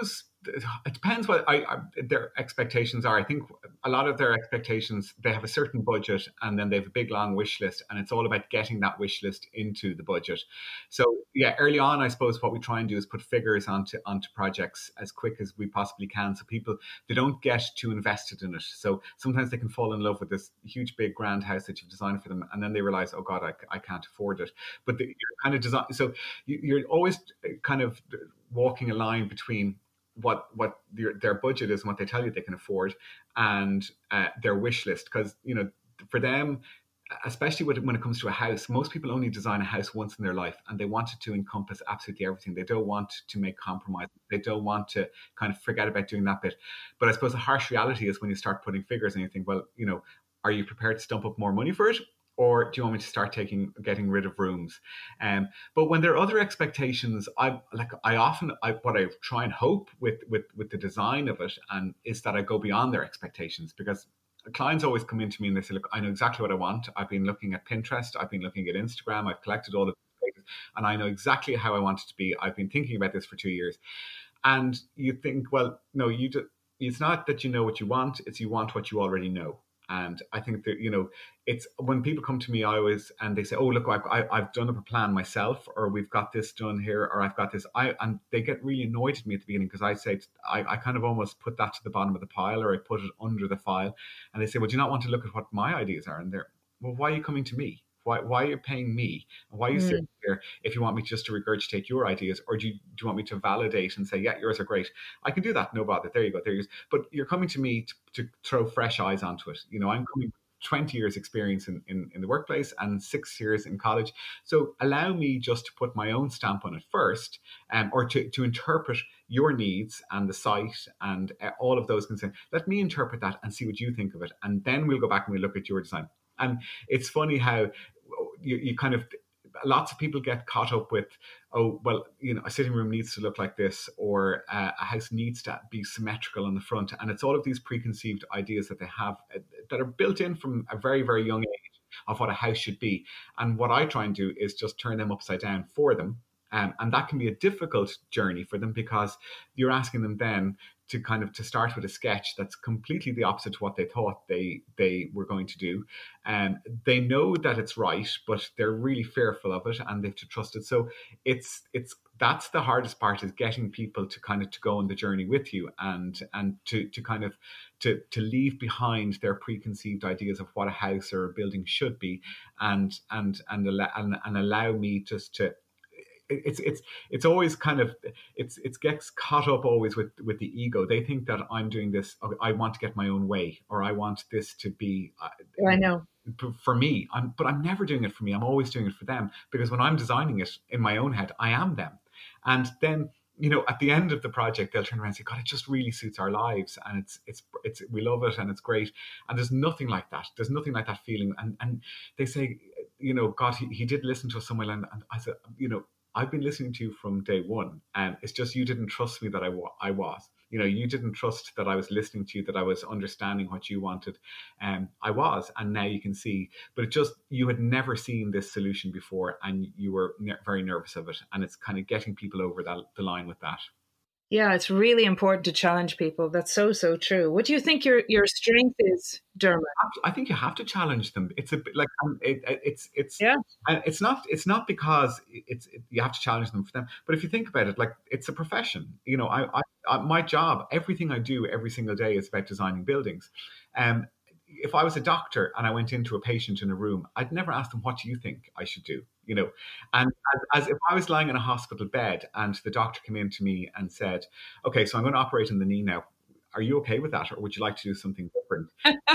it depends what I, I, their expectations are. I think a lot of their expectations, they have a certain budget and then they have a big long wish list, and it's all about getting that wish list into the budget. So yeah, early on, I suppose what we try and do is put figures onto onto projects as quick as we possibly can, so people, they don't get too invested in it. So sometimes they can fall in love with this huge big grand house that you've designed for them, and then they realize, oh God, I, I can't afford it. But the, you're kind of design, so you, you're always kind of walking a line between what what their, their budget is and what they tell you they can afford, and uh, their wish list. Because, you know, for them, especially when it comes to a house, most people only design a house once in their life, and they want it to encompass absolutely everything. They don't want to make compromises. They don't want to kind of forget about doing that bit. But I suppose the harsh reality is when you start putting figures and you think, well, you know, are you prepared to stump up more money for it? Or do you want me to start taking, getting rid of rooms? Um, but when there are other expectations, I like I often I, what I try and hope with with with the design of it, and is that I go beyond their expectations, because clients always come into me and they say, look, I know exactly what I want. I've been looking at Pinterest, I've been looking at Instagram, I've collected all of the pages, and I know exactly how I want it to be. I've been thinking about this for two years. And you think, well, no, you do, it's not that you know what you want, it's you want what you already know. And I think that, you know, it's when people come to me, I always, and they say, oh, look, I've, I've done up a plan myself, or we've got this done here, or I've got this. I And they get really annoyed at me at the beginning, because I say, I, I kind of almost put that to the bottom of the pile, or I put it under the file. And they say, well, do you not want to look at what my ideas are? And they're, well, why are you coming to me? Why, why are you paying me? Why are you mm. sitting here if you want me just to regurgitate your ideas? Or do you, do you want me to validate and say, yeah, yours are great? I can do that, no bother. There you go. There you go. But you're coming to me to, to throw fresh eyes onto it. You know, I'm coming with twenty years experience in, in, in the workplace and six years in college. So allow me just to put my own stamp on it first, um, or to, to interpret your needs and the site and uh, all of those concerns. Let me interpret that and see what you think of it. And then we'll go back and we'll look at your design. And it's funny how you, you kind of, lots of people get caught up with, oh, well, you know, a sitting room needs to look like this, or uh, a house needs to be symmetrical on the front. And it's all of these preconceived ideas that they have uh, that are built in from a very, very young age of what a house should be. And what I try and do is just turn them upside down for them. Um, and that can be a difficult journey for them, because you're asking them then to kind of to start with a sketch that's completely the opposite to what they thought they they were going to do. And um, they know that it's right, but they're really fearful of it, and they have to trust it. So it's it's that's the hardest part, is getting people to kind of to go on the journey with you, and and to to kind of to to leave behind their preconceived ideas of what a house or a building should be, and and and and, and allow me just to. It's it's it's always kind of it's it gets caught up always with with the ego. They think that I'm doing this, I want to get my own way, or I want this to be. Uh, I know. For me, I'm, but I'm never doing it for me. I'm always doing it for them, because when I'm designing it in my own head, I am them. And then, you know, at the end of the project, they'll turn around and say, God, it just really suits our lives, and it's it's it's we love it, and it's great. And there's nothing like that. There's nothing like that feeling. And and they say, you know, God, he, he did listen to us somewhere, and, and I said, you know, I've been listening to you from day one, and it's just you didn't trust me that I, wa- I was. You know, you didn't trust that I was listening to you, that I was understanding what you wanted. Um, I was, and now you can see. But it just, you had never seen this solution before, and you were ne- very nervous of it. And it's kind of getting people over that, the line with that. Yeah, it's really important to challenge people. That's so, so true. What do you think your, your strength is, Dermot? I think you have to challenge them. It's a bit like um, it, it's it's yeah. And it's not it's not because it's it, you have to challenge them for them. But if you think about it, like, it's a profession. You know, I, I, I my job, everything I do every single day is about designing buildings. Um, if I was a doctor and I went into a patient in a room, I'd never ask them, what do you think I should do? You know, and as, as if I was lying in a hospital bed and the doctor came in to me and said, okay, so I'm going to operate on the knee now. Are you okay with that? Or would you like to do something different?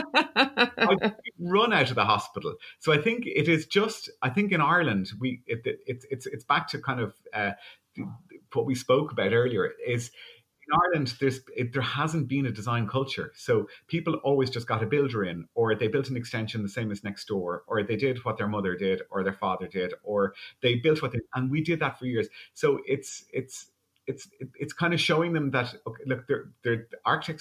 I'd run out of the hospital. So I think it is just, I think in Ireland, we it, it, it's it's it's back to kind of uh, what we spoke about earlier, is in Ireland, there's it, there hasn't been a design culture. So people always just got a builder in, or they built an extension the same as next door, or they did what their mother did, or their father did, or they built what they, and we did that for years. So it's, it's, it's, it's kind of showing them that, okay, look, they're, they're, the architects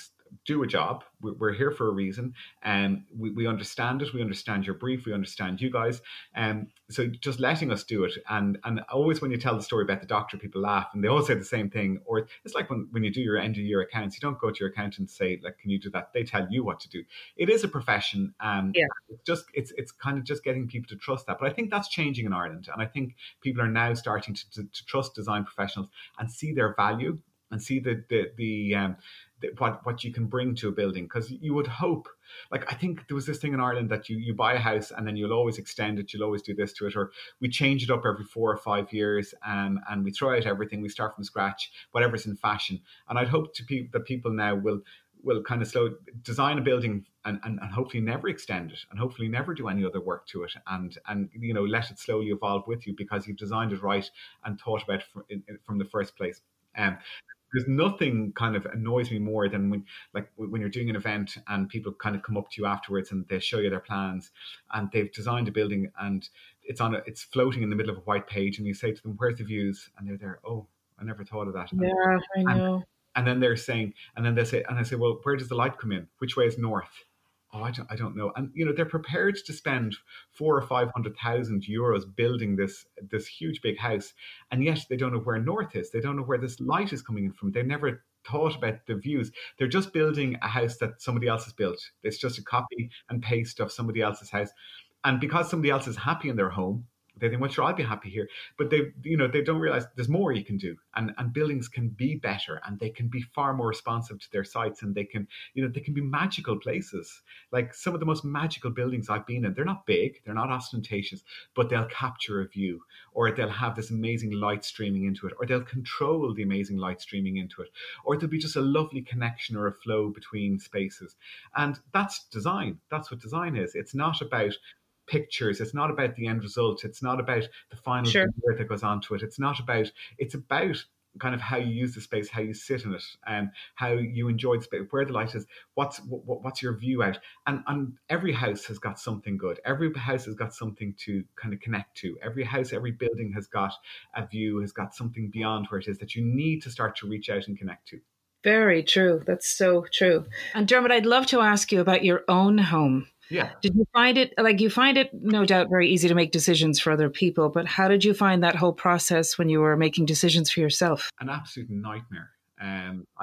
do a job. We're, we're here for a reason, and we, we understand it. We understand your brief. We understand you guys. And um, so just letting us do it. And and always when you tell the story about the doctor, people laugh, and they all say the same thing. Or it's like when, when you do your end of year accounts, you don't go to your accountant and say, like, can you do that? They tell you what to do. It is a profession. Um, Yeah. It's just it's it's kind of just getting people to trust that. But I think that's changing in Ireland, and I think people are now starting to, to, to trust design professionals and see their value and see the the the um, what what you can bring to a building. Because you would hope, like, I think there was this thing in Ireland that you you buy a house and then you'll always extend it, you'll always do this to it, or we change it up every four or five years, um, and we throw out everything, we start from scratch, whatever's in fashion. And I'd hope to pe- that people now will will kind of slow design a building and, and, and hopefully never extend it, and hopefully never do any other work to it, and and you know let it slowly evolve with you, because you've designed it right and thought about it from, in, from the first place. Um, there's nothing kind of annoys me more than when, like, when you're doing an event and people kind of come up to you afterwards and they show you their plans, and they've designed a building and it's on a, it's floating in the middle of a white page, and you say to them, "Where's the views?" And they're there. "Oh, I never thought of that." Yeah, I know. And, and then they're saying, and then they say, and I say, "Well, where does the light come in? Which way is north?" "Oh, I don't, I don't know." And you know, they're prepared to spend four or five hundred thousand euros building this this huge big house, and yet they don't know where north is. They don't know where this light is coming in from. They never thought about the views. They're just building a house that somebody else has built. It's just a copy and paste of somebody else's house, and because somebody else is happy in their home, they think, "Well, sure, I'll be happy here." But they, you know, they don't realize there's more you can do, and and buildings can be better, and they can be far more responsive to their sites, and they can, you know, they can be magical places. Like some of the most magical buildings I've been in, they're not big, they're not ostentatious, but they'll capture a view, or they'll have this amazing light streaming into it, or they'll control the amazing light streaming into it, or there'll be just a lovely connection or a flow between spaces. And that's design. That's what design is. It's not about pictures, it's not about the end result, it's not about the final Sure. gear that goes onto it, it's not about, it's about kind of how you use the space, how you sit in it, and um, how you enjoy the space, where the light is, what's what, what's your view out. And and every house has got something good, every house has got something to kind of connect to, every house, every building has got a view, has got something beyond where it is that you need to start to reach out and connect to. Very true. That's so true. And Dermot, I'd love to ask you about your own home. Yeah. Did you find it, like, you find it no doubt very easy to make decisions for other people, but how did you find that whole process when you were making decisions for yourself? An absolute nightmare. Um, I,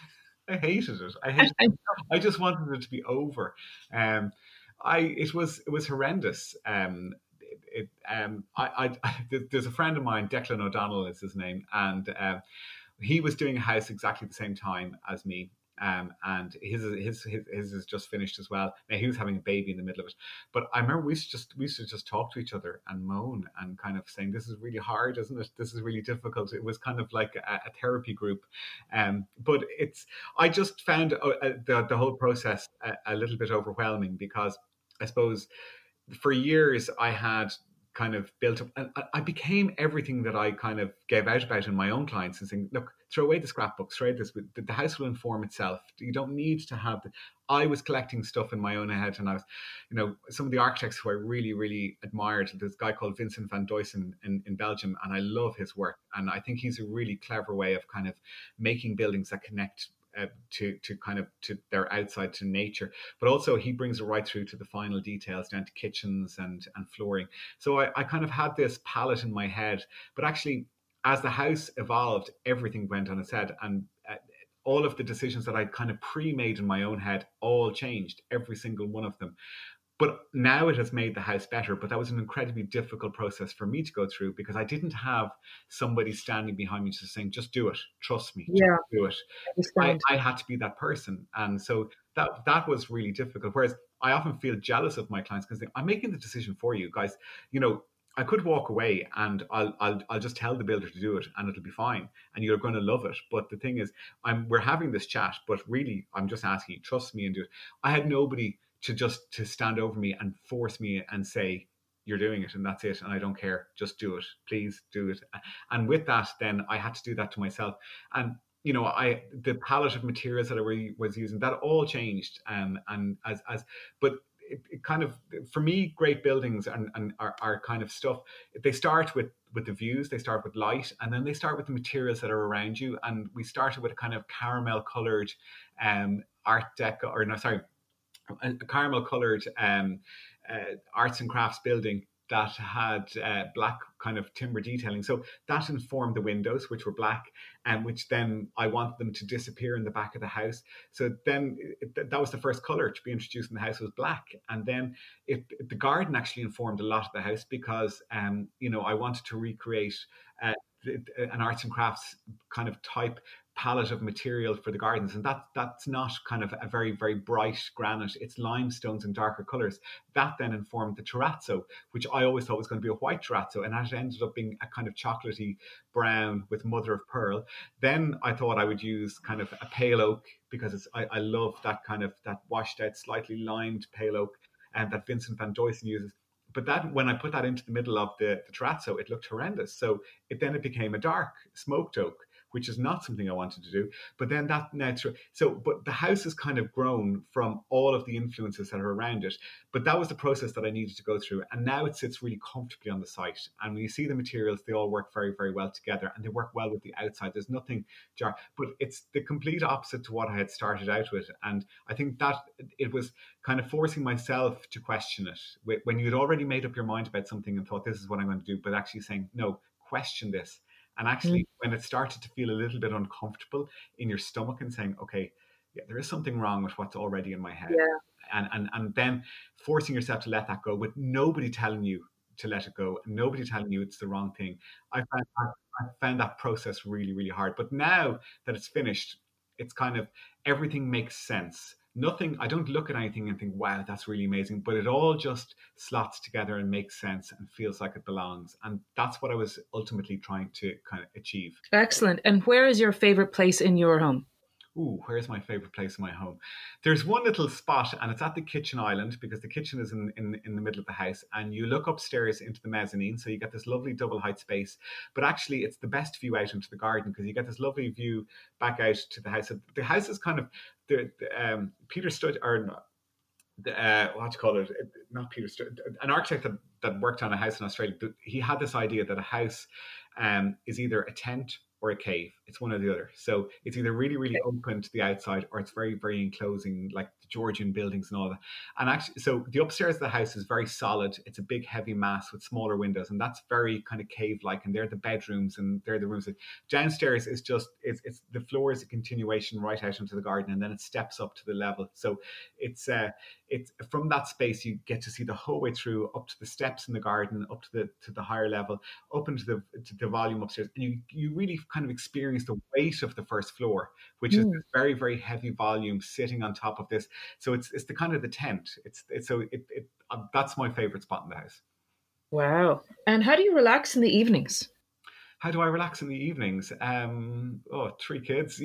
I hated it. I hated it. I just wanted it to be over. Um, I it was it was horrendous. Um, it, it um, I, I, there's a friend of mine, Declan O'Donnell is his name, and uh, he was doing a house exactly the same time as me. Um, and his, his his his is just finished as well. Now he was having a baby in the middle of it, but I remember we used to just we used to just talk to each other and moan and kind of saying, "This is really hard, isn't it? This is really difficult." It was kind of like a, a therapy group, um, but it's I just found uh, the the whole process a, a little bit overwhelming, because I suppose for years I had kind of built up, and I became everything that I kind of gave out about in my own clients, and saying, "Look, throw away the scrapbooks, throw away this, the, the house will inform itself. You don't need to have the." I was collecting stuff in my own head, and I was, you know, some of the architects who I really, really admired, this guy called Vincent van Duysen in, in Belgium, and I love his work. And I think he's a really clever way of kind of making buildings that connect Uh, to to kind of to their outside, to nature, but also he brings it right through to the final details, down to kitchens and and flooring. So I, I kind of had this palette in my head, but actually as the house evolved, everything went on its head, and uh, all of the decisions that I'd kind of pre-made in my own head all changed, every single one of them. But now it has made the house better. But that was an incredibly difficult process for me to go through, because I didn't have somebody standing behind me just saying, "Just do it, trust me, Yeah, just do it." I, I had to be that person. And so that that was really difficult. Whereas I often feel jealous of my clients, because I'm making the decision for you guys. You know, I could walk away and I'll, I'll I'll just tell the builder to do it and it'll be fine and you're going to love it. But the thing is, I'm we're having this chat, but really I'm just asking you, trust me and do it. I had nobody to just to stand over me and force me and say, "You're doing it and that's it, and I don't care, just do it, please do it." And with that, then I had to do that to myself. And you know, I the palette of materials that I re, was using, that all changed. Um, and as as but it, it kind of, for me, great buildings and and are, are kind of stuff. They start with with the views, they start with light, and then they start with the materials that are around you. And we started with a kind of caramel colored um Art Deco, or no, sorry, a caramel coloured um, uh, arts and crafts building that had uh, black kind of timber detailing. So that informed the windows, which were black, and which then I wanted them to disappear in the back of the house. So then it, that was the first colour to be introduced in the house, was black. And then it, the garden actually informed a lot of the house, because, um, you know, I wanted to recreate uh, an arts and crafts kind of type palette of material for the gardens, and that that's not kind of a very very bright granite, it's limestones and darker colors. That then informed the terrazzo, which I always thought was going to be a white terrazzo, and that ended up being a kind of chocolatey brown with mother of pearl. Then I thought I would use kind of a pale oak, because it's I, I love that kind of that washed out slightly limed pale oak, and that Vincent van Duysen uses. But that, when I put that into the middle of the, the terrazzo, it looked horrendous. So it then it became a dark smoked oak, which is not something I wanted to do. But then that natural, so, but the house has kind of grown from all of the influences that are around it. But that was the process that I needed to go through. And now it sits really comfortably on the site. And when you see the materials, they all work very, very well together, and they work well with the outside. There's nothing jar, but it's the complete opposite to what I had started out with. And I think that it was kind of forcing myself to question it. When you'd already made up your mind about something and thought, this is what I'm going to do, but actually saying, no, question this. And actually, mm. when it started to feel a little bit uncomfortable in your stomach, and saying, okay, yeah, there is something wrong with what's already in my head. Yeah. And, and, and then forcing yourself to let that go, with nobody telling you to let it go, and nobody telling you it's the wrong thing. I found, I found that process really, really hard. But now that it's finished, it's kind of, everything makes sense. Nothing, I don't look at anything and think, wow, that's really amazing, but it all just slots together and makes sense and feels like it belongs. And that's what I was ultimately trying to kind of achieve. Excellent. And where is your favorite place in your home? Ooh, where's my favorite place in my home? There's one little spot, and it's at the kitchen island, because the kitchen is in, in, in the middle of the house, and you look upstairs into the mezzanine. So you get this lovely double height space, but actually it's the best view out into the garden, because you get this lovely view back out to the house. The house is kind of, the, the um, Peter Stud, or the, uh, what do you call it? Not Peter Stud, an architect that, that worked on a house in Australia. He had this idea that a house um, is either a tent or a cave. It's one or the other. So it's either really, really open to the outside, or it's very, very enclosing, like the Georgian buildings and all that. And actually, so the upstairs of the house is very solid. It's a big, heavy mass with smaller windows, and that's very kind of cave-like. And they're the bedrooms, and they're the rooms. Downstairs is just, it's, it's the floor is a continuation right out into the garden, and then it steps up to the level. So it's uh, it's from that space you get to see the whole way through, up to the steps in the garden, up to the to the higher level, up into the to the volume upstairs, and you you really kind of experience the weight of the first floor, which mm. is this very, very heavy volume sitting on top of this. So it's it's the kind of the tent. It's, it's so it, it uh, that's my favorite spot in the house. Wow. And how do you relax in the evenings? How do I relax in the evenings? Um, oh, three kids.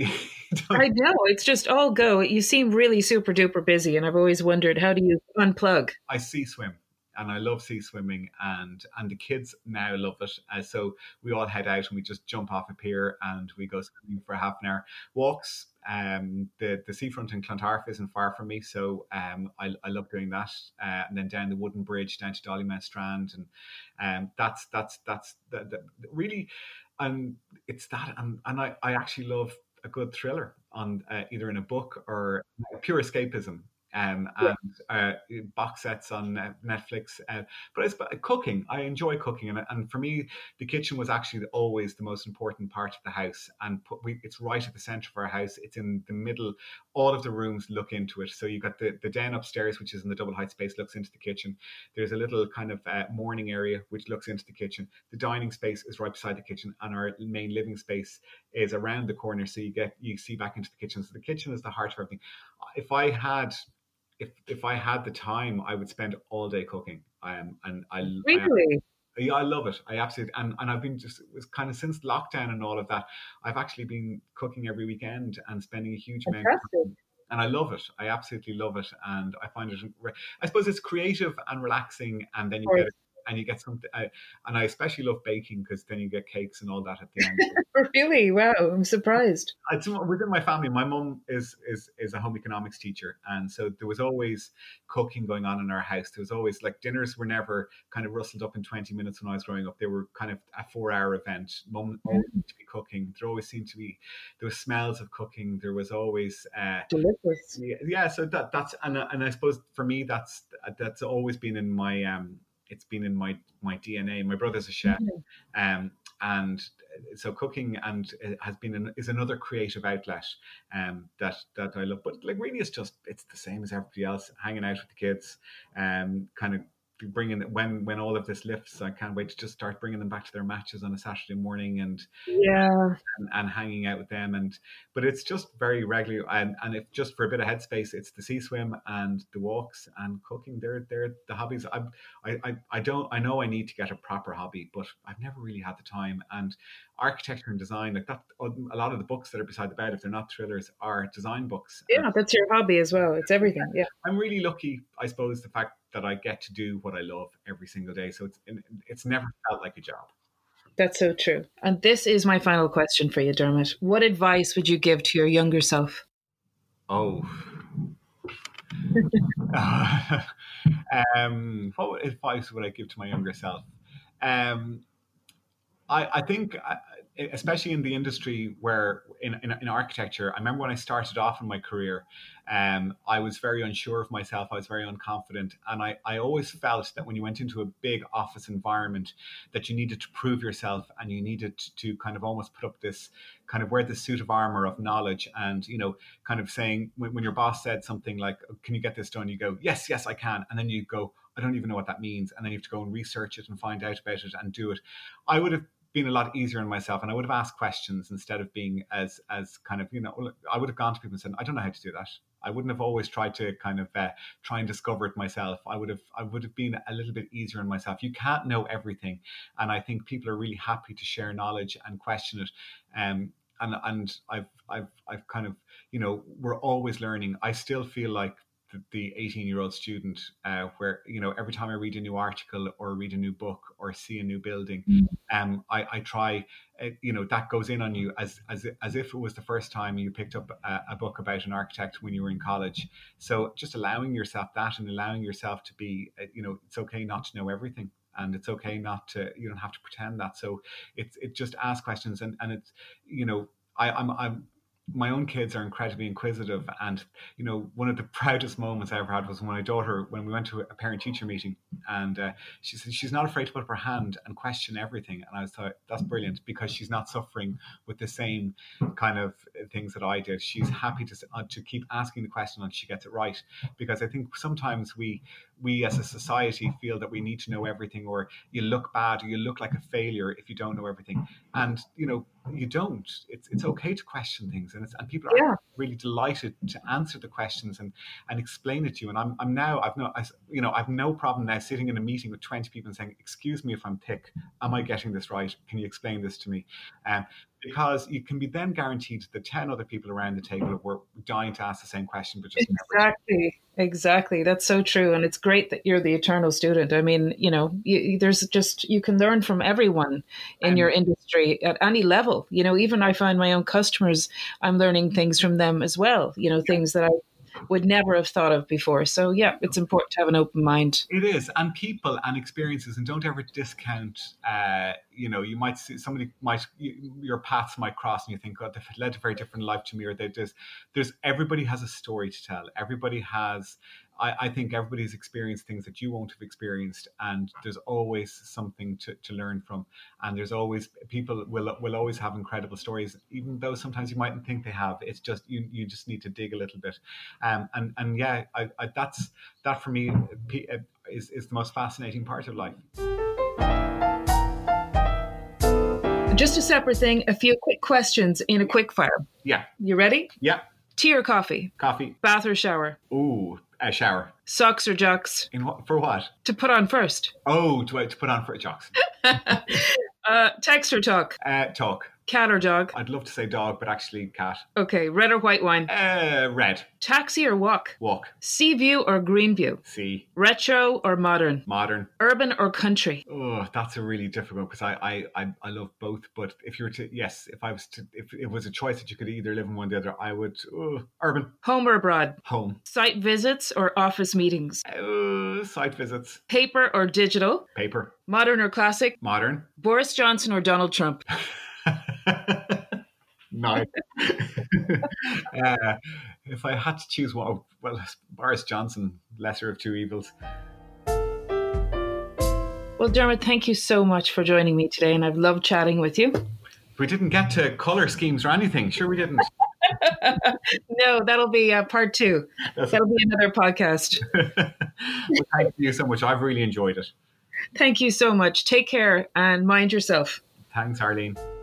I know, it's just all go. You seem really super duper busy, and I've always wondered, how do you unplug? I sea swim. And I love sea swimming, and and the kids now love it. Uh, so we all head out and we just jump off a pier and we go swimming for half an hour. Walks, um, the, the seafront in Clontarf isn't far from me, so um, I, I love doing that. Uh, and then down the wooden bridge down to Dollymount Strand, and um, that's that's that's the, the, really, and it's that, and and I, I actually love a good thriller on uh, either in a book or pure escapism. Um, and uh, box sets on uh, Netflix. Uh, but it's uh, cooking. I enjoy cooking. And, and for me, the kitchen was actually always the most important part of the house. And put, we, it's right at the center of our house. It's in the middle. All of the rooms look into it. So you've got the, the den upstairs, which is in the double height space, looks into the kitchen. There's a little kind of uh, morning area, which looks into the kitchen. The dining space is right beside the kitchen. And our main living space is around the corner. So you get you see back into the kitchen. So the kitchen is the heart of everything. If I had... If if I had the time, I would spend all day cooking. Um, and I really, I, yeah, I love it. I absolutely and and I've been just it was kind of since lockdown and all of that. I've actually been cooking every weekend and spending a huge amount. Of time. And I love it. I absolutely love it, and I find it. I suppose it's creative and relaxing, and then you get and you get something. Uh, and I especially love baking because then you get cakes and all that at the end. Really? Wow, I'm surprised. It's within my family. My mum is is is a home economics teacher, and so there was always cooking going on in our house. There was always like dinners were never kind of rustled up in twenty minutes when I was growing up. They were kind of a four hour event. Mum always seemed to be cooking. There always seemed to be there was smells of cooking. There was always uh, delicious. Yeah, yeah, so that that's and and I suppose for me that's that's always been in my um it's been in my my D N A. My brother's a chef, mm-hmm. um, and so cooking and it has been an, is another creative outlet um that that I love. But like really, it's just it's the same as everybody else, hanging out with the kids, um, kind of bringing when when all of this lifts. I can't wait to just start bringing them back to their matches on a Saturday morning and yeah and, and hanging out with them. And but it's just very regular, and and if just for a bit of headspace, it's the sea swim and the walks and cooking. They're they're the hobbies. I I I don't I know I need to get a proper hobby, but I've never really had the time. And architecture and design, like that, a lot of the books that are beside the bed, if they're not thrillers, are design books. Yeah, and that's your hobby as well. It's everything. Yeah, I'm really lucky, I suppose, the fact that I get to do what I love every single day. So it's it's never felt like a job. That's so true. And this is my final question for you, Dermot. What advice would you give to your younger self? Oh. uh, um, what advice would I give to my younger self? Um, I, I think, especially in the industry where in, in, in architecture, I remember when I started off in my career, um, I was very unsure of myself. I was very unconfident. And I, I always felt that when you went into a big office environment, that you needed to prove yourself and you needed to kind of almost put up this kind of wear this suit of armor of knowledge. And, you know, kind of saying when, when your boss said something like, can you get this done? You go, yes, yes, I can. And then you go, I don't even know what that means. And then you have to go and research it and find out about it and do it. I would have been a lot easier on myself, and I would have asked questions instead of being as as kind of, you know, I would have gone to people and said, I don't know how to do that. I wouldn't have always tried to kind of uh, try and discover it myself. I would have I would have been a little bit easier on myself. You can't know everything, and I think people are really happy to share knowledge and question it. Um, and and I've I've I've kind of, you know, we're always learning. I still feel like the eighteen-year-old student, uh, where, you know, every time I read a new article or read a new book or see a new building, um, I, I try, uh, you know, that goes in on you as as as if it was the first time you picked up a, a book about an architect when you were in college. So just allowing yourself that and allowing yourself to be, uh, you know, it's okay not to know everything. And it's okay not to, you don't have to pretend that. So it's it just ask questions, and and it's, you know, I, I'm I'm. my own kids are incredibly inquisitive, and, you know, one of the proudest moments I ever had was when my daughter, when we went to a parent-teacher meeting, and uh, she said she's not afraid to put up her hand and question everything. And I was thought, that's brilliant, because she's not suffering with the same kind of things that I did. She's happy to uh, to keep asking the question until she gets it right, because I think sometimes we we as a society feel that we need to know everything, or you look bad, or you look like a failure if you don't know everything. And, you know, you don't. It's it's okay to question things, and it's, and people are yeah. really delighted to answer the questions and, and explain it to you. And I'm I'm now I've no I, you know I've no problem now sitting in a meeting with twenty people and saying, excuse me if I'm thick, am I getting this right? Can you explain this to me? Um, because you can be then guaranteed that ten other people around the table were dying to ask the same question, but just exactly. never. Exactly. That's so true. And it's great that you're the eternal student. I mean, you know, you, there's just, you can learn from everyone in um, your industry at any level. You know, even I find my own customers, I'm learning things from them as well. You know, things that I would never have thought of before. So yeah, it's important to have an open mind. It is. And people and experiences, and don't ever discount, uh, you know, you might see somebody might, you, your paths might cross and you think, God, they've led a very different life to me, or they just, there's, everybody has a story to tell. Everybody has, I, I think everybody's experienced things that you won't have experienced, and there's always something to, to learn from. And there's always, people will will always have incredible stories, even though sometimes you mightn't think they have. It's just, you you just need to dig a little bit. Um, and, and yeah, I, I, that's, that for me is, is the most fascinating part of life. Just a separate thing, a few quick questions in a quick fire. Yeah. You ready? Yeah. Tea or coffee? Coffee. Bath or shower? Ooh, a shower. Socks or jocks? In what, for what? To put on first. Oh, to, to put on for jocks. uh, text or talk? Uh, talk. Cat or dog? I'd love to say dog, but actually cat. Okay, red or white wine? Uh, red. Taxi or walk? Walk. Sea view or green view? Sea. Retro or modern? Modern. Urban or country? Oh, that's a really difficult because I, I, I, I love both. But if you were to, yes, if I was to, if it was a choice that you could either live in one or the other, I would, oh, urban. Home or abroad? Home. Site visits or office meetings? Uh, site visits. Paper or digital? Paper. Modern or classic? Modern. Boris Johnson or Donald Trump? No. uh, if I had to choose one, well, Boris Johnson, lesser of two evils. Well, Dermot, thank you so much for joining me today, and I've loved chatting with you. We didn't get to colour schemes or anything. Sure we didn't. No, that'll be uh, part two. That's that'll be another podcast. Well, thank you so much. I've really enjoyed it. Thank you so much. Take care and mind yourself. Thanks, Arlene.